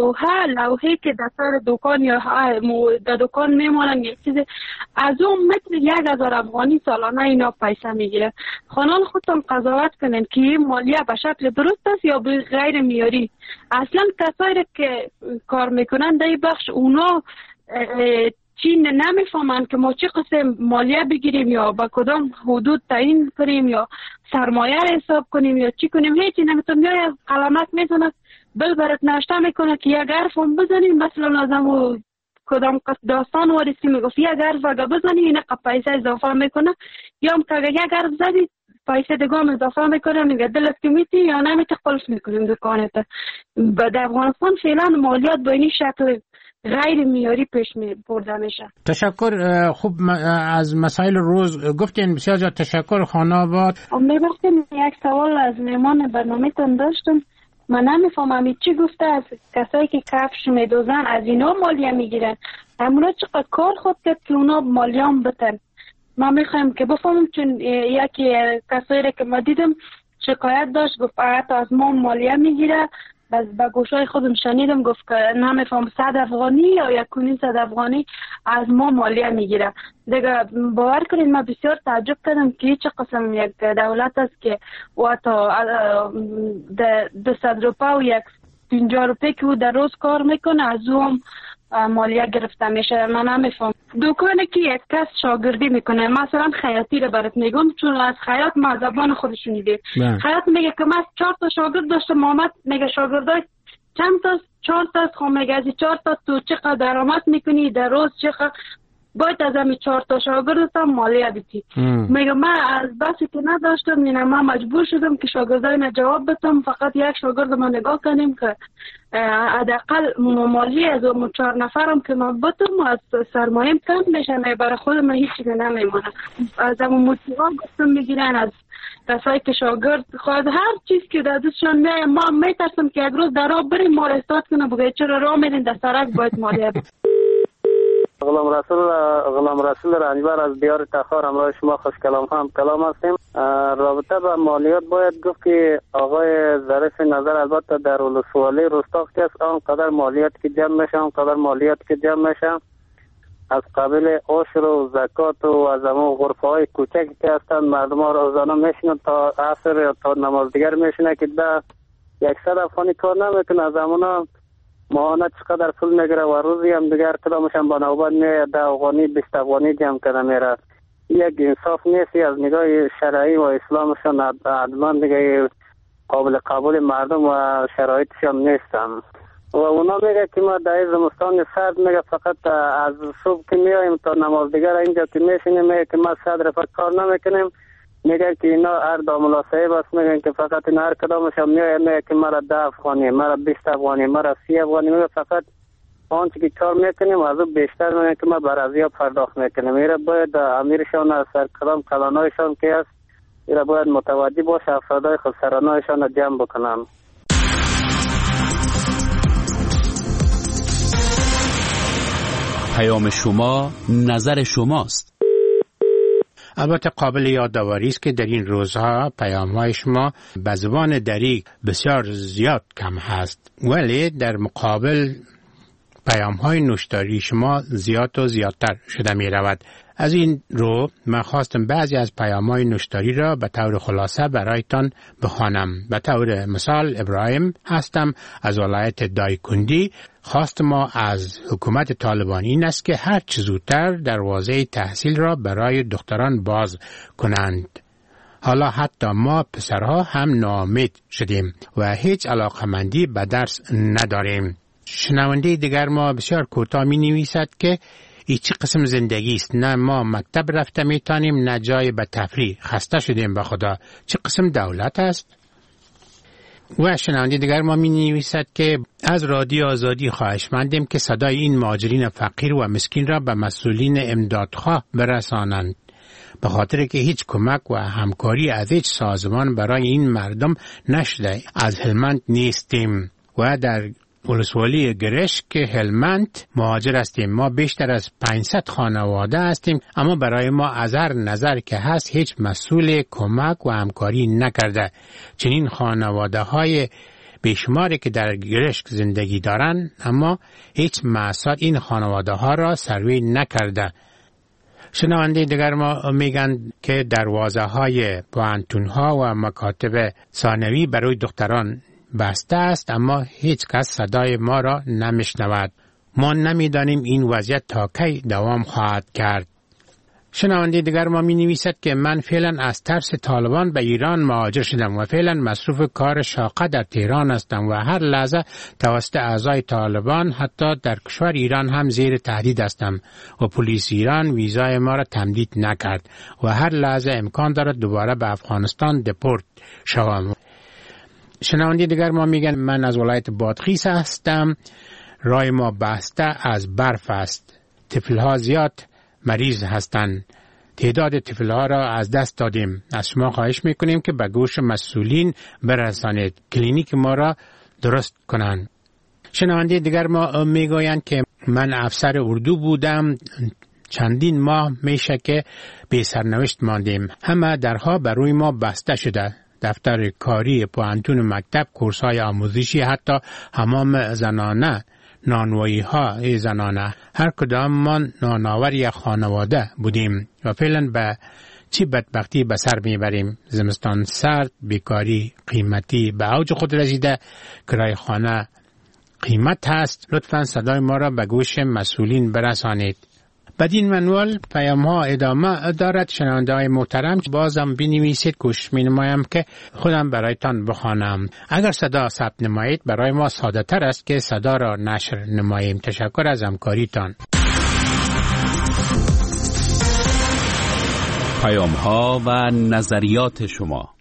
لوحه که در سر دکان یا در دکان میمونن یک چیز از اون متر 1000 افغانی سالانه اینا پیسه میگیره. خانان خودتان قضاوت کنین که این مالیه به شکل درست است یا به غیر معیاری. اصلا کسایی که کار میکنن در این بخش اونا چین نمیفهمن که ما چه قسم مالیه بگیریم یا با کدام حدود تعیین کنیم یا سرمایه حساب کنیم یا چی کنیم. هیچی نمیتونم. یا از علامت میزنه بل برات نوشته میکنه که یک حرف بزنیم مثلا از همون کدام داستان وارسی میگفت یک حرف اگه بزنی این پیسه اضافه میکنه، یا هم که یک حرف زدی پیسه دیگه اضافه میکنه. میگه دلت که میتی یا نمیتی قلف میکنیم دکانت. در افغانستان فعلا مالیات به این شکل غیر معیاری پیش برده میشه. تشکر. خوب از مسائل روز گفتین. بسیار زیاد تشکر خانه آباد. میبختیم یک سوال از میمان برنامه تان داشتم. من نمیفهمم چی گفته از کسایی که کفش میدوزن از اینا مالیه میگیرن. همونا چقدر کار خود کرد که اونا مالیه هم بتن. من میخوایم که بفهمم چون یکی کسایی که ما دیدم شکایت داشت گفت حتی از ما مالیه میگیره. بس با گوشای خودم شنیدم گفت که نمیفهم 100 افغانی یا 100 افغانی از ما مالیه میگیره. دیگه باور کنید من بسیار تعجب کردم که چه قسم یک دولت است که و تا 200 روپا و 50 روپه که او در روز کار میکنه از اون مالیه گرفته میشه. من نمیفهم. دکانی که یک کس شاگردی میکنه مثلا خیاطی رو برات میگم چون از خیاط ما زبان خودش شنیدیم. خیاط میگه که من 4 تا شاگرد داشتم. محمد میگه شاگردای چند تا 4 تا خب میگه از 4 تا تو چقدر درآمد میکنی در روز چقدر باید از همین 4 تا شاگرد هم مالیه بدی. میگه من از بسی که نداشتم یعنی من مجبور شدم که شاگردای من جواب بدم. فقط یک شاگرد ما نگاه کنیم که حداقل مالیه از اون 4 نفرم که من بدم از سرمایه‌ام کم میشه. برای خودم هیچ نمیمونه. از همون موتیوان گفتم میگیرن از کسایی که شاگرد خواهد هر چیز که در دوستشان میایه. ما میترسم که یک روز در راه بریم ما را استاد کنه بگه چرا راه میرین در سرک باید مالیه بدیم. غلام رسول رنجبر از دیار تخار همراه شما خوش کلام هم کلام هستیم. رابطه با مالیات باید گفت که آقای ظریف نظر البته در ولسوالی رستاق است آنقدر مالیات که جمع میشه آنقدر مالیات که جمع میشه از قبیل عشر و زکات و از همون غرفه های کوچکی که هستند مردم ها روزانه میشنن تا عصر یا تا نماز دیگر میشنن که ده 100 افغانی کار نمیکنه. از همون ماهانه چقدر پول میگیره و روزی هم دیگر کدامش هم با نوبت میاد 10 افغانی 20 افغانی جمع کنه میره. یک انصاف نیست از نگاه شرعی و اسلامشان. حتما دیگه قابل قبول مردم و شرایطشان نیستن و اونا میگه که ما در زمستان سرد میگه فقط از صبح که میایم تا نماز دیگر اینجا که میشینیم میگه که ما 100 رفت کار نمیکنیم. میگه که اینا هر داملا صاحب است میگن که فقط این هر کدامش هم میگه که مرا 10 افغانی مرا 20 افغانی مرا 30 افغانی میگه فقط آنچه که کار میکنیم از اون بیشتر میگه که ما برازیا پرداخت میکنیم. میره باید امیرشان از سرکلام کلانایشان که است ایره باید متوجه باشه افرادای خسرانایشان را جمع بکنن. پیام شما نظر شماست. البته قابل یادآوری است که در این روزها پیام‌های شما به زبان دری بسیار زیاد کم هست، ولی در مقابل پیام‌های نوشتاری شما زیاد و زیادتر شده می رود. از این رو من خواستم بعضی از پیام‌های نوشتاری را به طور خلاصه برایتان بخوانم. به طور مثال ابراهیم هستم از ولایت دایکندی. خواست ما از حکومت طالبان این است که هر چه زودتر دروازه تحصیل را برای دختران باز کنند. حالا حتی ما پسرها هم ناامید شدیم و هیچ علاقمندی به درس نداریم. شنونده دیگر ما بسیار کوتاه می نویسد که این چه قسم زندگی است؟ نه ما مکتب رفته میتونیم نه جای به تفریح. خسته شدیم به خدا. چه قسم دولت است؟ و شنونده دیگر ما می نویسد که از رادیو آزادی خواهشمندیم که صدای این مهاجرین فقیر و مسکین را به مسئولین امدادخواه برسانند، به خاطر که هیچ کمک و همکاری از هیچ سازمان برای این مردم نشده. از هلمند نیستیم و در ولسوالی گرشک که هلمند مهاجر هستیم. ما بیشتر از 500 خانواده هستیم، اما برای ما از هر نظر که هست هیچ مسئول کمک و همکاری نکرده. چنین خانواده های بیشماری که در گرشک زندگی دارند، اما هیچ مسئول این خانواده ها را سروی نکرده. شنونده دیگر ما میگن که دروازه های پوهنتون ها و مکاتب ثانوی برای دختران بسته است، اما هیچ کس صدای ما را نمیشنود. ما نمیدانیم این وضعیت تا کی دوام خواهد کرد. شنونده دیگر ما می نویسد که من فعلا از ترس طالبان به ایران مهاجر شدم و فعلا مصروف کار شاقه در تهران هستم و هر لحظه توسط اعضای طالبان حتی در کشور ایران هم زیر تهدید هستم و پلیس ایران ویزای ما را تمدید نکرد و هر لحظه امکان دارد دوباره به افغانستان دپورت شوم. شنونده دیگر ما میگن من از ولایت بادغیس هستم. راه ما بسته از برف است. طفلها زیاد مریض هستند. تعداد طفلها را از دست دادیم. از شما خواهش میکنیم که به گوش مسئولین برسانید. کلینیک ما را درست کنند. شنونده دیگر ما میگویند که من افسر اردو بودم. چندین ماه میشه که بی سرنوشت ماندیم. همه درها بر روی ما بسته شده. دفتر کاری، پوهنتون، مکتب، کورس‌های آموزشی، حتی حمام زنانه، نانوایی ها زنانه، هر کدام ما نانآور یک خانواده بودیم و فعلا به چی بدبختی به سر میبریم. زمستان سرد، بیکاری قیمتی به اوج خود رسیده، کرایه خانه قیمت هست. لطفاً صدای ما را به گوش مسئولین برسانید. بدین منوال پیام ها ادامه دارد. شنونده های محترم بازم بنویسید، کوشش می نمایم که خودم برایتان بخوانم. اگر صدا ثبت نمایید برای ما ساده تر است که صدا را نشر نماییم. تشکر از همکاریتان. پیام ها و نظریات شما.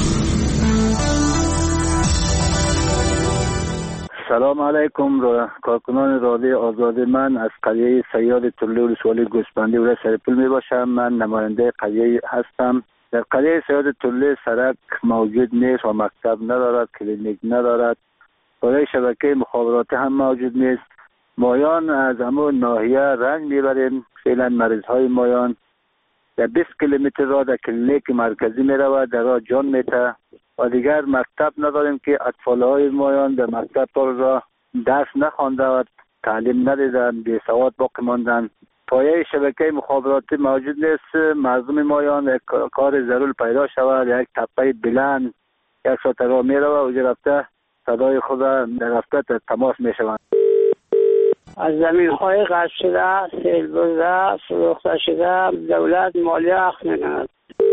سلام علیکم کارکنان رادیو آزادی. من از قریه سیاد طله ولسوالی گوسفندی و سرپل می باشم. من نماینده قریه هستم. در قریه سیاد طله سرک موجود نیست و مکتب ندارد، کلینیک ندارد، برای شبکه مخابراتی هم موجود نیست. مایان از همون ناحیه رنگ میبریم. فعلا مریض های مایان در 20 کیلومتر را در کلینیک مرکزی می رود، در راه جان میته و دیگر مکتب نداریم که اطفال های مایان در مکتب را درس نخوانده و تعلیم ندیدن، بی سواد باقی ماندن. پایه شبکه مخابراتی موجود نیست. مردم ما یا کار ضرور پیدا شود، یک تپه بلند یک ساعت راه میره و اوجه رفته صدای خود در رفته تماس میشوند. از زمین های قطع شده، سیل برده، سوخته شده، دولت مالیه اخذ میکند.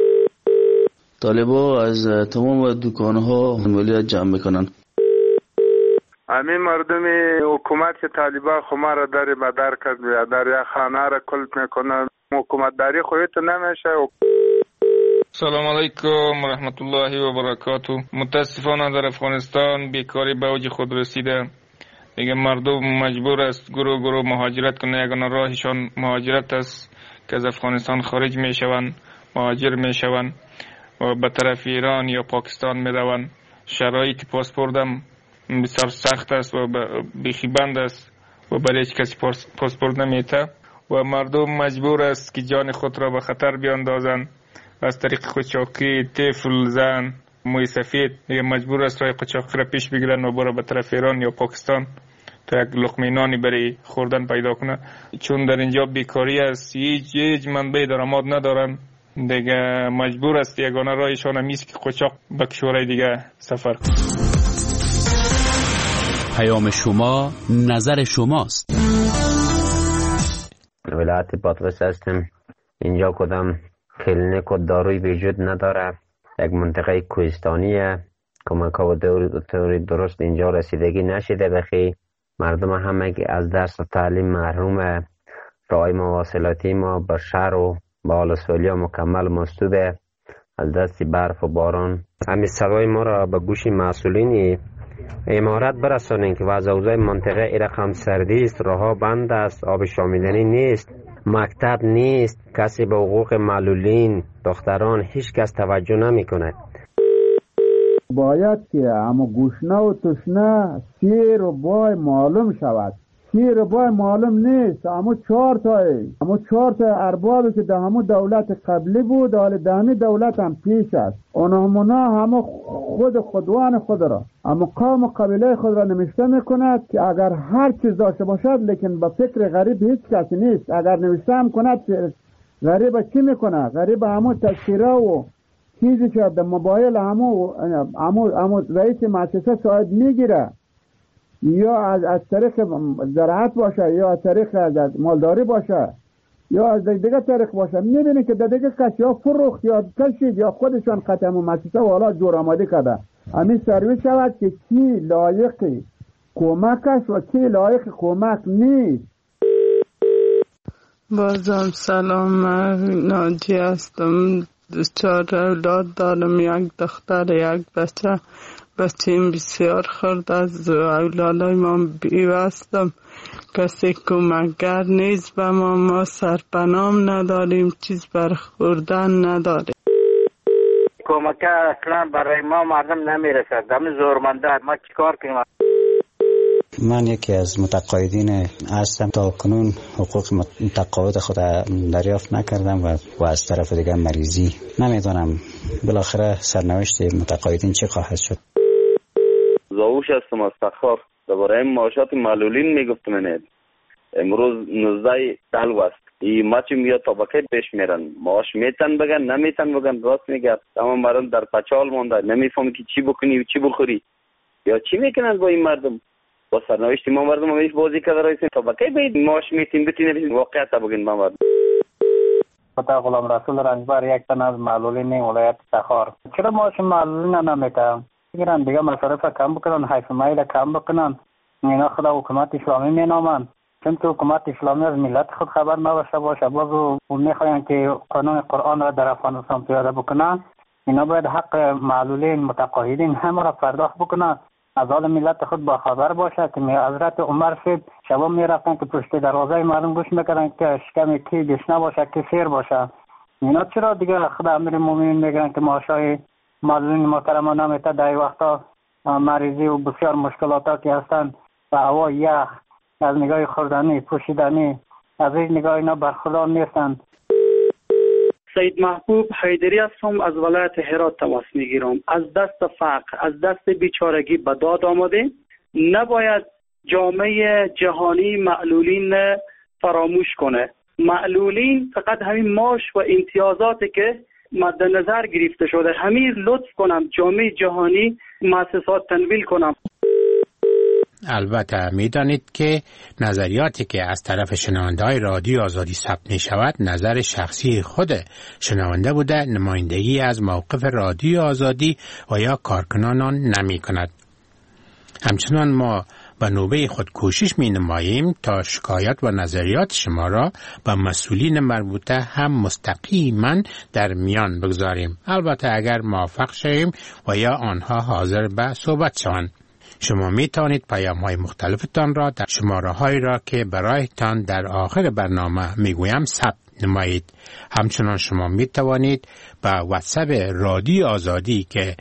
طالبا از تمام دکانها مالیات جمع میکنن. همین مردم حکومت که طالبان خما را در مدار کرد و در یک خانه را کلپ میکنن، حکومت داری خودت نمیشه. سلام علیکم رحمت الله و برکاته. متاسفانه در افغانستان بیکاری به اوج خود رسیده. دیگه مردم مجبور است گروه مهاجرت کنه. یگانه راهشان مهاجرت است که از افغانستان خارج میشوند، مهاجر میشوند و به طرف ایران یا پاکستان میروند. شرایط پاسپورت هم بسیار سخت است و بیخی بند است و برای هیچ کسی پاسپورت نمیته و مردم مجبور است که جان خود را به خطر بیاندازند از طریق قاچاقی، طفل، زن، موی سفید. دیگه مجبور است راه قاچاقی را پیش بگیرن و برای به طرف ایران یا پاکستان تا یک لقمه نانی برای خوردن پیدا کنه. چون در اینجا بیکاری است، هیچ منبع درآمد ندارن، دیگه مجبور است یگانه راهشان هم است که قاچاق به کشورهای دیگه سفر کنه. پیام شما نظر شماست. ولایت پادغیس هستم. اینجا کدام کلینیک و داروی وجود نداره. یک منطقه کوهستانیه. کمک ها و طوری درست اینجا رسیدگی نشده. بخی مردم همه از درس و تعلیم محرومه. راهی مواصلاتی ما به شهر و به آلسولیا مکمل مسدوده از دست برف و باران. همین صدای ما را به گوش مسئولین امارات برسانین که وضع اوضاع منطقه ای رقم سردی است، راهها بند است، آب شامیدنی نیست، مکتب نیست، کسی به حقوق معلولین دختران هیچ کس توجه نمی کند. باید که اما گوشنه و تشنه سیر و بای معلوم شود. سیر و بای معلوم نیست. اما چهار تا اربابی که در همون دولت قبلی بود حال دهمی دولت هم پیش است. اونها همه خودوان خود را اما قوم و قبیله خود را نوشته میکند که اگر هر چیز داشته باشد لیکن به فکر غریب هیچ کسی نیست. اگر نوشته هم کند غریب چی میکنه؟ غریب همون تذکیره و چیزی که در موبایل همون رئیس مؤسسه شاید میگیره، یا از طریق زراعت باشه یا از طریق مالداری باشه یا از دیگه طریق باشه، میبینی که دیگه کسی یا فروخت یا کشید یا خودشان قطعه مؤسسه و حالا جور آماده کرده. همین سرویس شود که کی لایق کمک است و کی لایق کمک نیست. بازم سلام، من ناجی هستم. 4 اولاد دارم، یک دختر یک بچه‌ام بسیار خرد از اولادای ما بیوستم. کسی کمکگر نیست به ما سرپنام نداریم، چیز برخوردن نداریم. کمک اصلا برای ما مردم نمیرسد. دم زورمنده ما چیکار کنیم؟ من یکی از متقاعدین هستم. تا کنون حقوق متقاعد خود دریافت نکردم و از طرف دیگه مریضی. نمیدونم بالاخره سرنوشت متقاعدین چه خواهد شد. زاوش هستم از تخار. درباره معاشات معلولین میگفتم. امروز 19 دلو است. این ماچ میاد طبقه پیش میرن، معاش میتن بگن نمیتن بگن. راست میگه تمام مردم در پچال مونده، نمیفهمی که چی بکنی و چی بخوری یا چی میکنن با این مردم. با سرنوشت ما مردم همیش بازی کرده رئیس طبقه بید معاش میتین بتین واقعیت بگین ما مردم. خدا غلام رسول رنجبر یک تن از معلولین ولایت تخار. چرا معاش معلولین نمیتن؟ میگن دیگه مصارف کم بکنن، حیث مایل کم بکنن. اینا خدا حکومت اسلامی مینامن، چون که حکومت اسلامی از ملت خود خبر نباشه باز میخواین که قانون قرآن را در افغانستان پیاده بکنن. اینا باید حق معلولین متقاعدین همه را پرداخت بکنن، از حال ملت خود با خبر باشه. که حضرت عمر صاحب شبا میرفتن که پشت دروازه مردم گوش میکردن که شکم کی گشنه باشه که سیر باشه. اینا چرا دیگه خدا امیر مومنین میگن که معاشای معلولین محترم نمیته؟ در وقتا مریضی و بسیار مشکلاتا که هستن و هوا یخ، از نگاه خوردنی پوشیدنی از این نگاه اینا برخوردار نیستن. سید محبوب حیدری هستم، از ولایت هرات تماس میگیرم. از دست فقر، از دست بیچارگی به داد آمده. نباید جامعه جهانی معلولین فراموش کنه. معلولین فقط همین معاش و امتیازاتی که مد نظر گرفته شده همین لطف کنم جامعه جهانی مؤسسات تنویل کنم. البته میدانید که نظریاتی که از طرف شنونده‌های رادیو آزادی ثبت می شود نظر شخصی خود شنونده بوده، نمایندگی از موقف رادیو آزادی و یا کارکنانان نمی کند. همچنان ما به نوبه خود کوشش می نماییم تا شکایت و نظریات شما را به مسئولین مربوطه هم مستقیما در میان بگذاریم، البته اگر موافق شویم و یا آنها حاضر به صحبت شوند. شما می توانید پیام‌های مختلفتان را در شماره‌هایی را که برایتان در آخر برنامه میگویم ثبت نمایید. همچنان شما می توانید با واتساپ رادیو آزادی که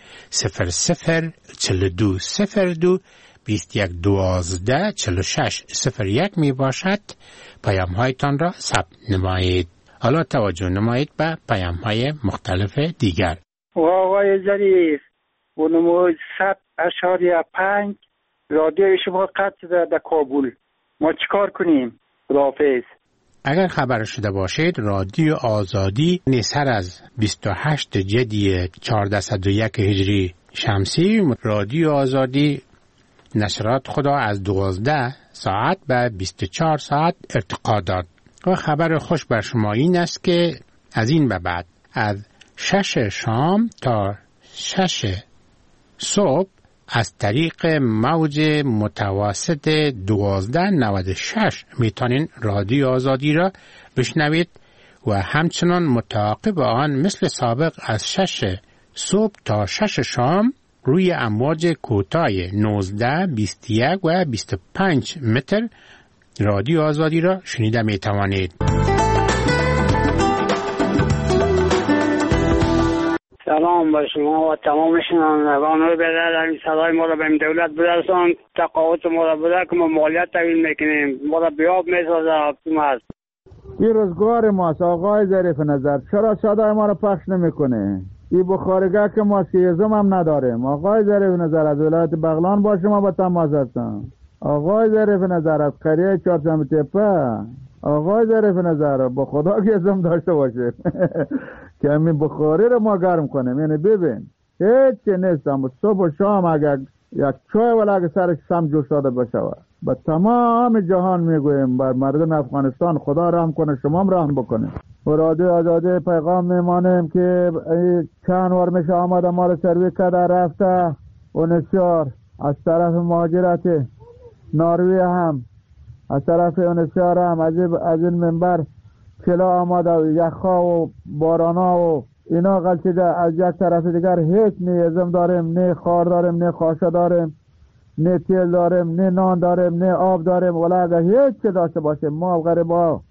004202 2112 4601 می باشد پیام‌هایتان را ثبت نمایید. حالا توجه نمایید به پیام‌های مختلف دیگر. آقای ظریف و نمود 100.5 رادیو شما قطع شده در کابل، ما چیکار کنیم؟ خداحافظ. اگر خبر شده باشید رادیو آزادی سر از 28 جدی 1401 هجری شمسی رادیو آزادی نشرات خدا از 12 ساعت به 24 ساعت ارتقا داد و خبر خوش بر شما این است که از این به بعد از 6 شام تا 6 صبح از طریق موج متوسط 1296 میتونین رادیو آزادی را بشنوید و همچنان متعاقب آن مثل سابق از 6 صبح تا 6 شام روی امواج کوتاه 19 21 و 25 متر رادیو آزادی را شنیده میتوانید. سلام با شما و تمام شنوندگان رو بذارید صدای ما را به دولت برسان، تقاعد ما را بده که ما مالیات تحویل میکنیم، ما را بیاب میسازه حکومت. این روزگار ماست آقای ظریف نظر، چرا صدای ما را پخش نمیکنه؟ این بخارگاه که ما سیزم هم نداریم. آقای ظریف نظر از ولایت بغلان با شما با تماس هستم. آقای ظریف نظر از قریه چهارشنبه تپه. آقای ظریف نظر با خدا که ازم داشته باشه که همین بخاری رو ما گرم کنیم. یعنی ببین هیچی نیستم، صبح و شام اگر یک چای ولی اگر سرش سم جوش داده بشه با تمام جهان میگویم بر مردم افغانستان خدا رحم کنه، شما هم رحم بکنه. و رادیو آزادی پیغام میمانیم که چند وار میشه آمده ما رو سرویس کرده رفته و نسیار از طرف مهاجرت ناروی هم از طرف اونسیار هم از این منبر کلا آمده و یخها و بارانا و اینا غلطیده. از یک طرف دیگر هیچ نه ازم داریم، نه خار داریم، نه خاشه داریم، نه تیل داریم، نه نان داریم، نه آب داریم، ولی اگر هیچ چی داشته باشیم ما غریبا.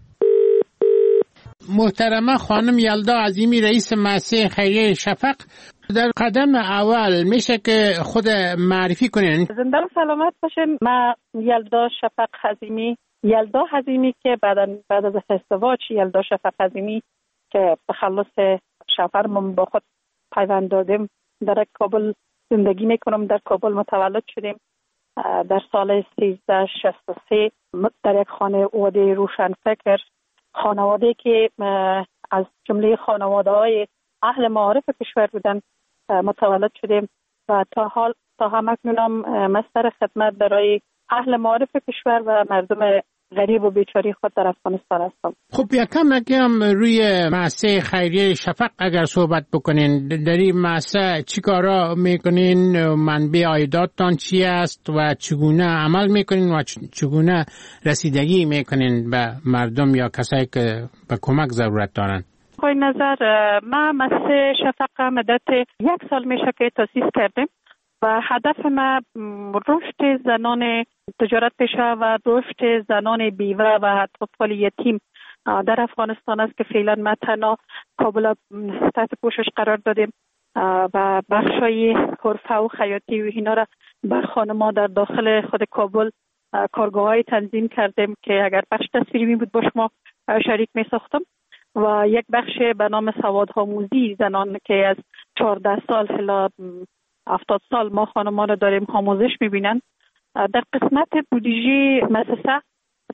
محترمه خانم یلدا عظیمی رئیس مؤسسه خیریه شفق، در قدم اول میشه که خود معرفی کنین. زنده و سلامت باشین. من یلدا شفق حزیمی که بعد از ازدواج یلدا شفق حزیمی که به خلاص شوهرم با خود پیوند دادیم در کابل زندگی میکنم. در کابل متولد شدیم در سال 1363 در یک خانواده روشنفکر، خانواده که از جمله خانواده های اهل معارف کشور بودن متولد شدیم و تا همکنون مستر خدمت برای اهل معارف کشور و مردم غریب و بیچاری خود در افغانستان هستم. خب یکم روی مؤسسه خیریه شفق اگر صحبت بکنین، در این مؤسسه چی کارا میکنین؟ منبع عایداتتان چی است و چگونه عمل میکنین و چگونه رسیدگی میکنین به مردم یا کسایی که به کمک ضرورت دارن؟ آقای نظر، ما مؤسسه شفق مدت 1 سال میشه که تأسیس کردیم و هدف ما رشد زنان تجارت پیشه و رشد زنان بیوه و اطفال یتیم در افغانستان است که فعلا ما تنها کابل تحت پوشش قرار دادیم و بخشای حرفه و خیاطی و اینا را بر خانم‌ها در داخل خود کابل کارگاه‌های تنظیم کردیم که اگر بخش تصویری بود با شما شریک می ساختم و یک بخش به نام سوادآموزی زنان که از 14 سال الی 70 سال ما خانم‌ها را داریم آموزش می‌بینن. در قسمت بودجه مؤسسه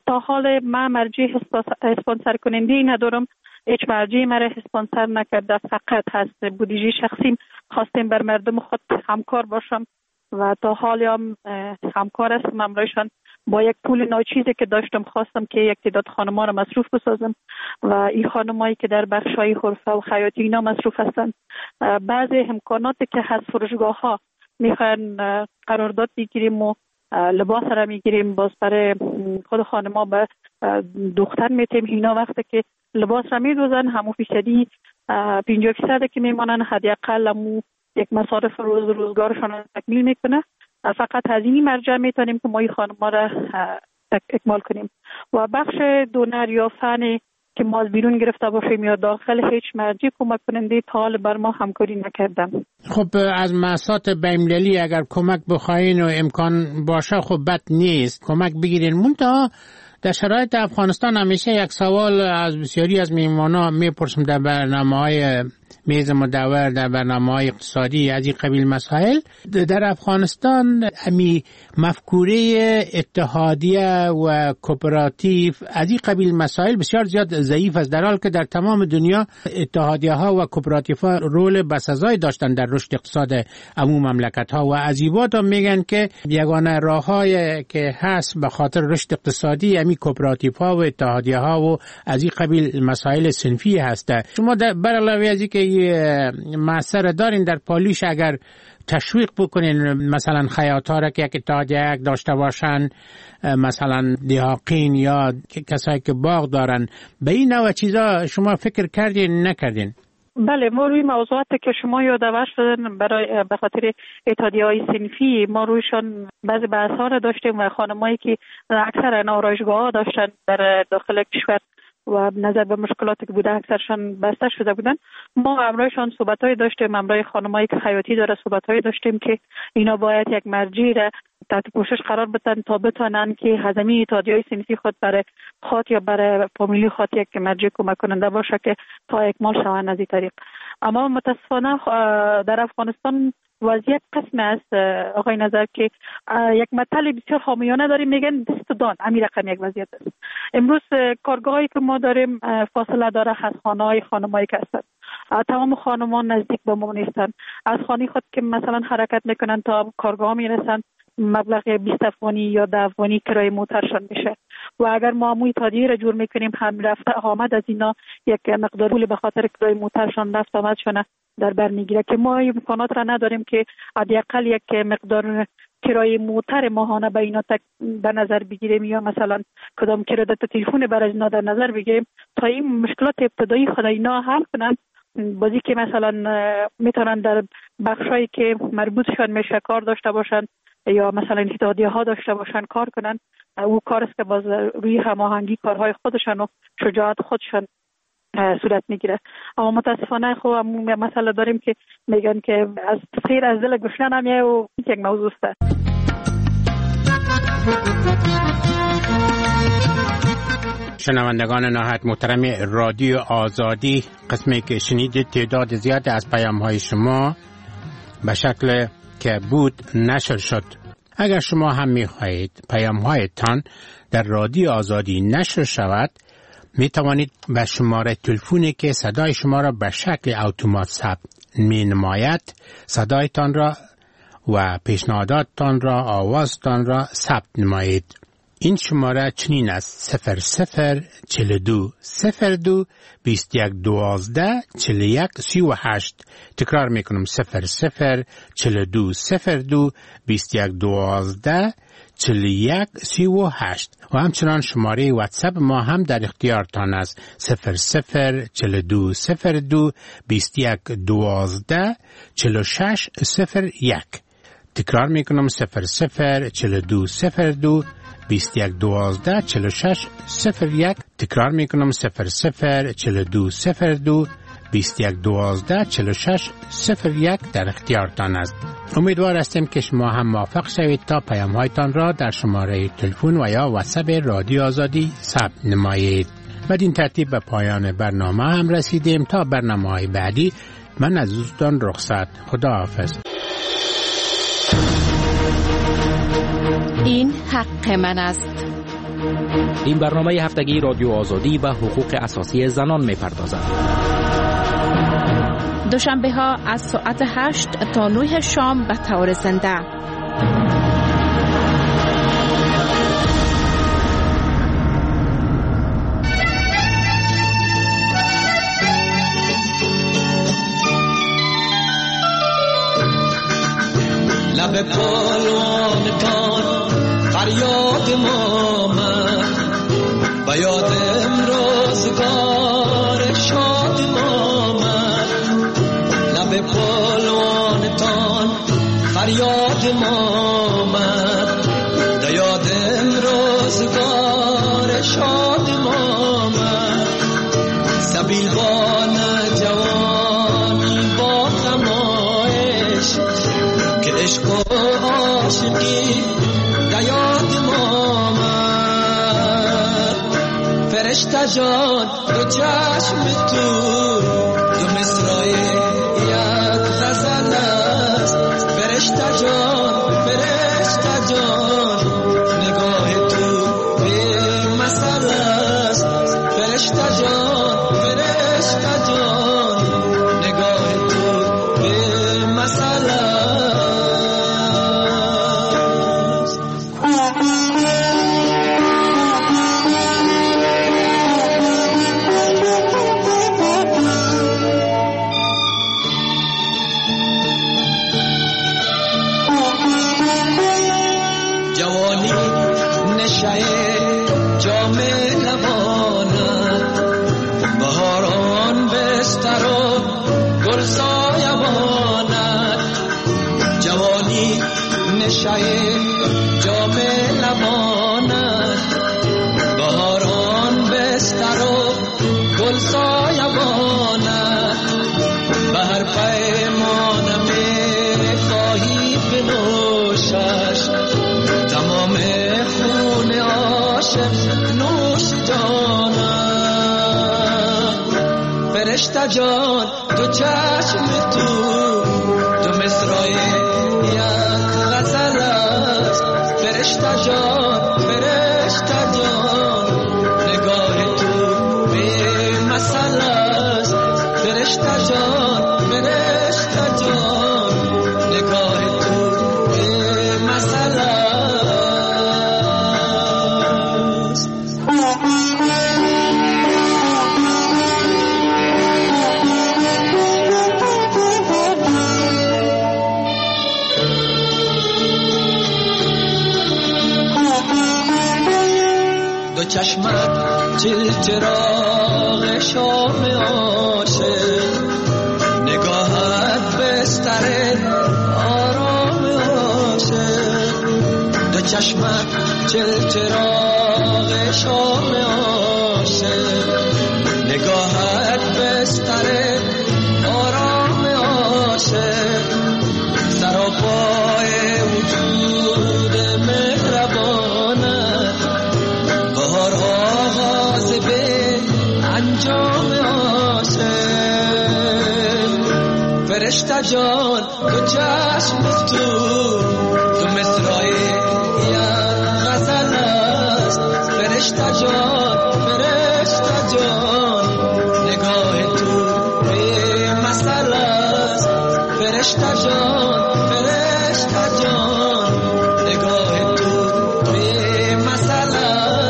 تا حال من مرجع اسپانسر کننده ندارم. هیچ مرجعی مرا اسپانسر نکرده، فقط هست بودجه شخصیم خواستیم بر مردم خود همکار باشم و تا حالی هم همکار هستم. امرایشان با یک پول ناچیزی که داشتم خواستم که یک تعداد خانم‌ها را مصروف بسازم و این خانمایی که در بخش‌های حرفه و خیاطی اینا مصروف هستند. بعضی امکاناتی که هست فروشگاه‌ها میخوان قرارداد بگیریم و لباس را میگیریم، باز برای خود خانم‌ها به دختر میتیم اینا وقتی که لباس را میدوزن همون فیصدی 50% که میمانن حداقل همون یک مصارف روزگارشان را تکمیل میکنه. فقط از این مرجع میتونیم که ما این خانم‌ها را اکمال کنیم و بخش دونر یا فنی که ما از بیرون گرفته باشیم یا داخل هیچ مرجع کمک کننده تا حال بر ما همکاری نکردن. خب از مؤسسات بین‌المللی اگر کمک بخواین و امکان باشه خب بد نیست کمک بگیرین. منتها در شرایط افغانستان همیشه یک سوال از بسیاری از میهمانان میپرسم در برنامه‌های میز مدور، در برنامه‌های اقتصادی از این قبیل مسائل. در افغانستان امی مفکوره اتحادیه و کوپراتیو از این قبیل مسائل بسیار زیاد ضعیف است، در حالی که در تمام دنیا اتحادیه ها و کوپراتیو ها رول بسزایی داشتن در رشد اقتصاد عموم مملکت ها و از این بعد میگن که یگانه راه‌های که هست به خاطر رشد اقتصادی امی کوپراتیو ها و اتحادیه ها و از این قبیل مسائل صنفی هست. شما بر علاوه از اینکه معصر دارین در پالیش اگر تشویق بکنین مثلا خیاط‌ها را که یک اتحادیه داشته باشن، مثلا دیهاقین یا کسایی که باغ دارن، به این نوع چیزا شما فکر کردین نکردین؟ بله، ما روی موضوعاتی که شما یادآور شدن برای به خاطر اتحادیه‌های صنفی ما رویشان بعضی بحث‌ها را داشتیم و خانمایی که اکثر آرایشگاه‌ها داشتن در داخل کشور و نظر به مشکلاتی که بوده اکثرشان بسته شده بودن، ما امرایشان صحبت‌های داشتیم، امرای خانمایی که حیاتی داره صحبت‌های داشتیم که اینا باید یک مرجع را تحت پوشش قرار بدن تا بتونن که هضمی اتحادیه‌های صنفی خود برای خود یا برای فامیلی خود یک مرجع کمک کننده باشه که تا اکمال شوند از این طریق. اما متاسفانه در افغانستان وضعیت قسم است آقای نظر که یک مطلب بسیار حامیانه داریم، میگن دست دان همین رقم یک وضعیت است. امروز کارگاهی که ما داریم فاصله داره از خانه‌های خانمایی که هستند. تمام خانمان نزدیک به ما نیستند. از خانه خود که مثلا حرکت میکنن تا کارگاه میرسن مبلغ 20 افغانی یا 10 افغانی کرایه موترشان میشه و اگر ما عموی تادیه را جور میکنیم هم رفته آمد از اینا یک مقدار پول به خاطر کرایه موترشان رفت آمدشونه در بر میگیره که ما امکانات را نداریم که حداقل یک مقدار کرایه موتر ماهانه به اینا در نظر بگیریم یا مثلا کدام کردت تلفن برای اینا در نظر بگیریم تا این مشکلات ابتدایی خود اینا حل کنن. بازی که مثلا میتونن در بخشایی که مربوطشان میشه کار داشته باشن یا مثلا اتحادیه ها داشته باشن کار کنن، او کار است که باز روی هماهنگی کارهای خودشان و شجاعت خودشان صورت میگیره. اما متاسفانه خب مسئله داریم که میگن که از خیر از دل گشنه نمیه و یک موضوع است. شنوندگان نهایت محترم رادیو آزادی، قسمی که شنیدید تعداد زیاد از پیام‌های شما به شکل که بود نشر شد. اگر شما هم می‌خواهید پیام‌هایتان در رادیو آزادی نشر شود، می توانید به شماره تلفنی که صدای شما را به شکل اتومات ثبت می نماید صدایتان را و پیشنهاداتتان را آوازتان را ثبت نمایید. این شماره چنین است: 0042 02 21 12 41 38. تکرار میکنم: 0042 02 21 12 41 38. و همچنان شماره واتساپ ما هم در اختیارتان است: 0042 02 21 12 46 01. تکرار میکنم: 0042 02 21 12 46 01. تکرار میکنم: 0042 02 21 12 46 01 در اختیارتان است. امیدوار هستیم که شما هم موفق شوید تا پیام‌هایتان را در شماره تلفن و یا واتساپ رادیو آزادی ثبت نمایید. بدین ترتیب به پایان برنامه هم رسیدیم. تا برنامه‌های بعدی من از دوستان رخصت. خداحافظ. این حق من است. این برنامه هفتگی رادیو آزادی و حقوق اساسی زنان می‌پردازد. دوشنبه ها از ساعت 8 تا 9 شام به طور زنده. لب پالوانتان فریاد ما من و یاد امروزگار شاد ما من. لب پالوانتان فریاد ما من و یاد امروزگار شاد ما من. سبیلوان جوانی با تمایش که عشق و عاشقی دیاد ما من. فرشته جان دو چشم تو دو مصرع یک غزل است. فرشته جان نگاه تو به مثل است. فرشته جان نگاه تو به مثل است. جام لبانت بهاران بستر و گل سایبانت. به هر پیمان میخواهی بنوشش تمام خون عاشق نوش جانت. فرشته جان دو چشم تو دو مصرع یک غزل است. فرشته جان نگاه تو به مثل است. فرشته جان نگاه تو به مثل است. چشمت چراغ شام عاشق. نگاهت بستر آرام عاشق. دو چشمت چراغ شام عاشق. نگاهت بستر آرام عاشق. سراپای وجود مهربانت. بهار آغاز به انجام عاشق. فرشته جان دو چشم تو دو مصرع یک غزل است. فرشته جان نگاه تو به مثل است. فرشته جان نگاه تو به مثل است.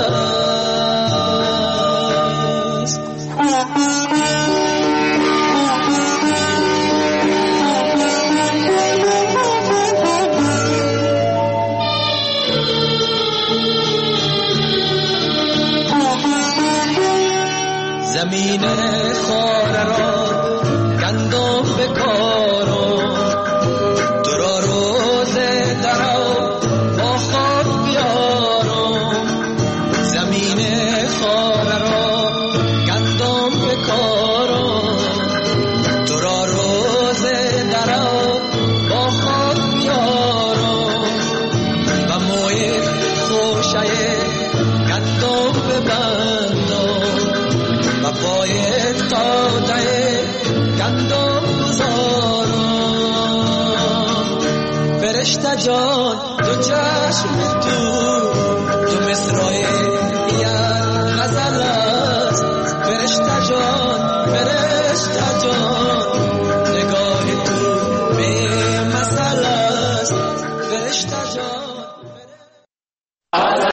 زمین خاره را گندم بکارم. تو را روز درو با خود بیارم. زمین خاره را گندم بکارم. تو را روز درو با خود بیارم. و موی خوشه گندم ببندم. و باید قاده گندم گذارم. فرشته جان دو چشم تو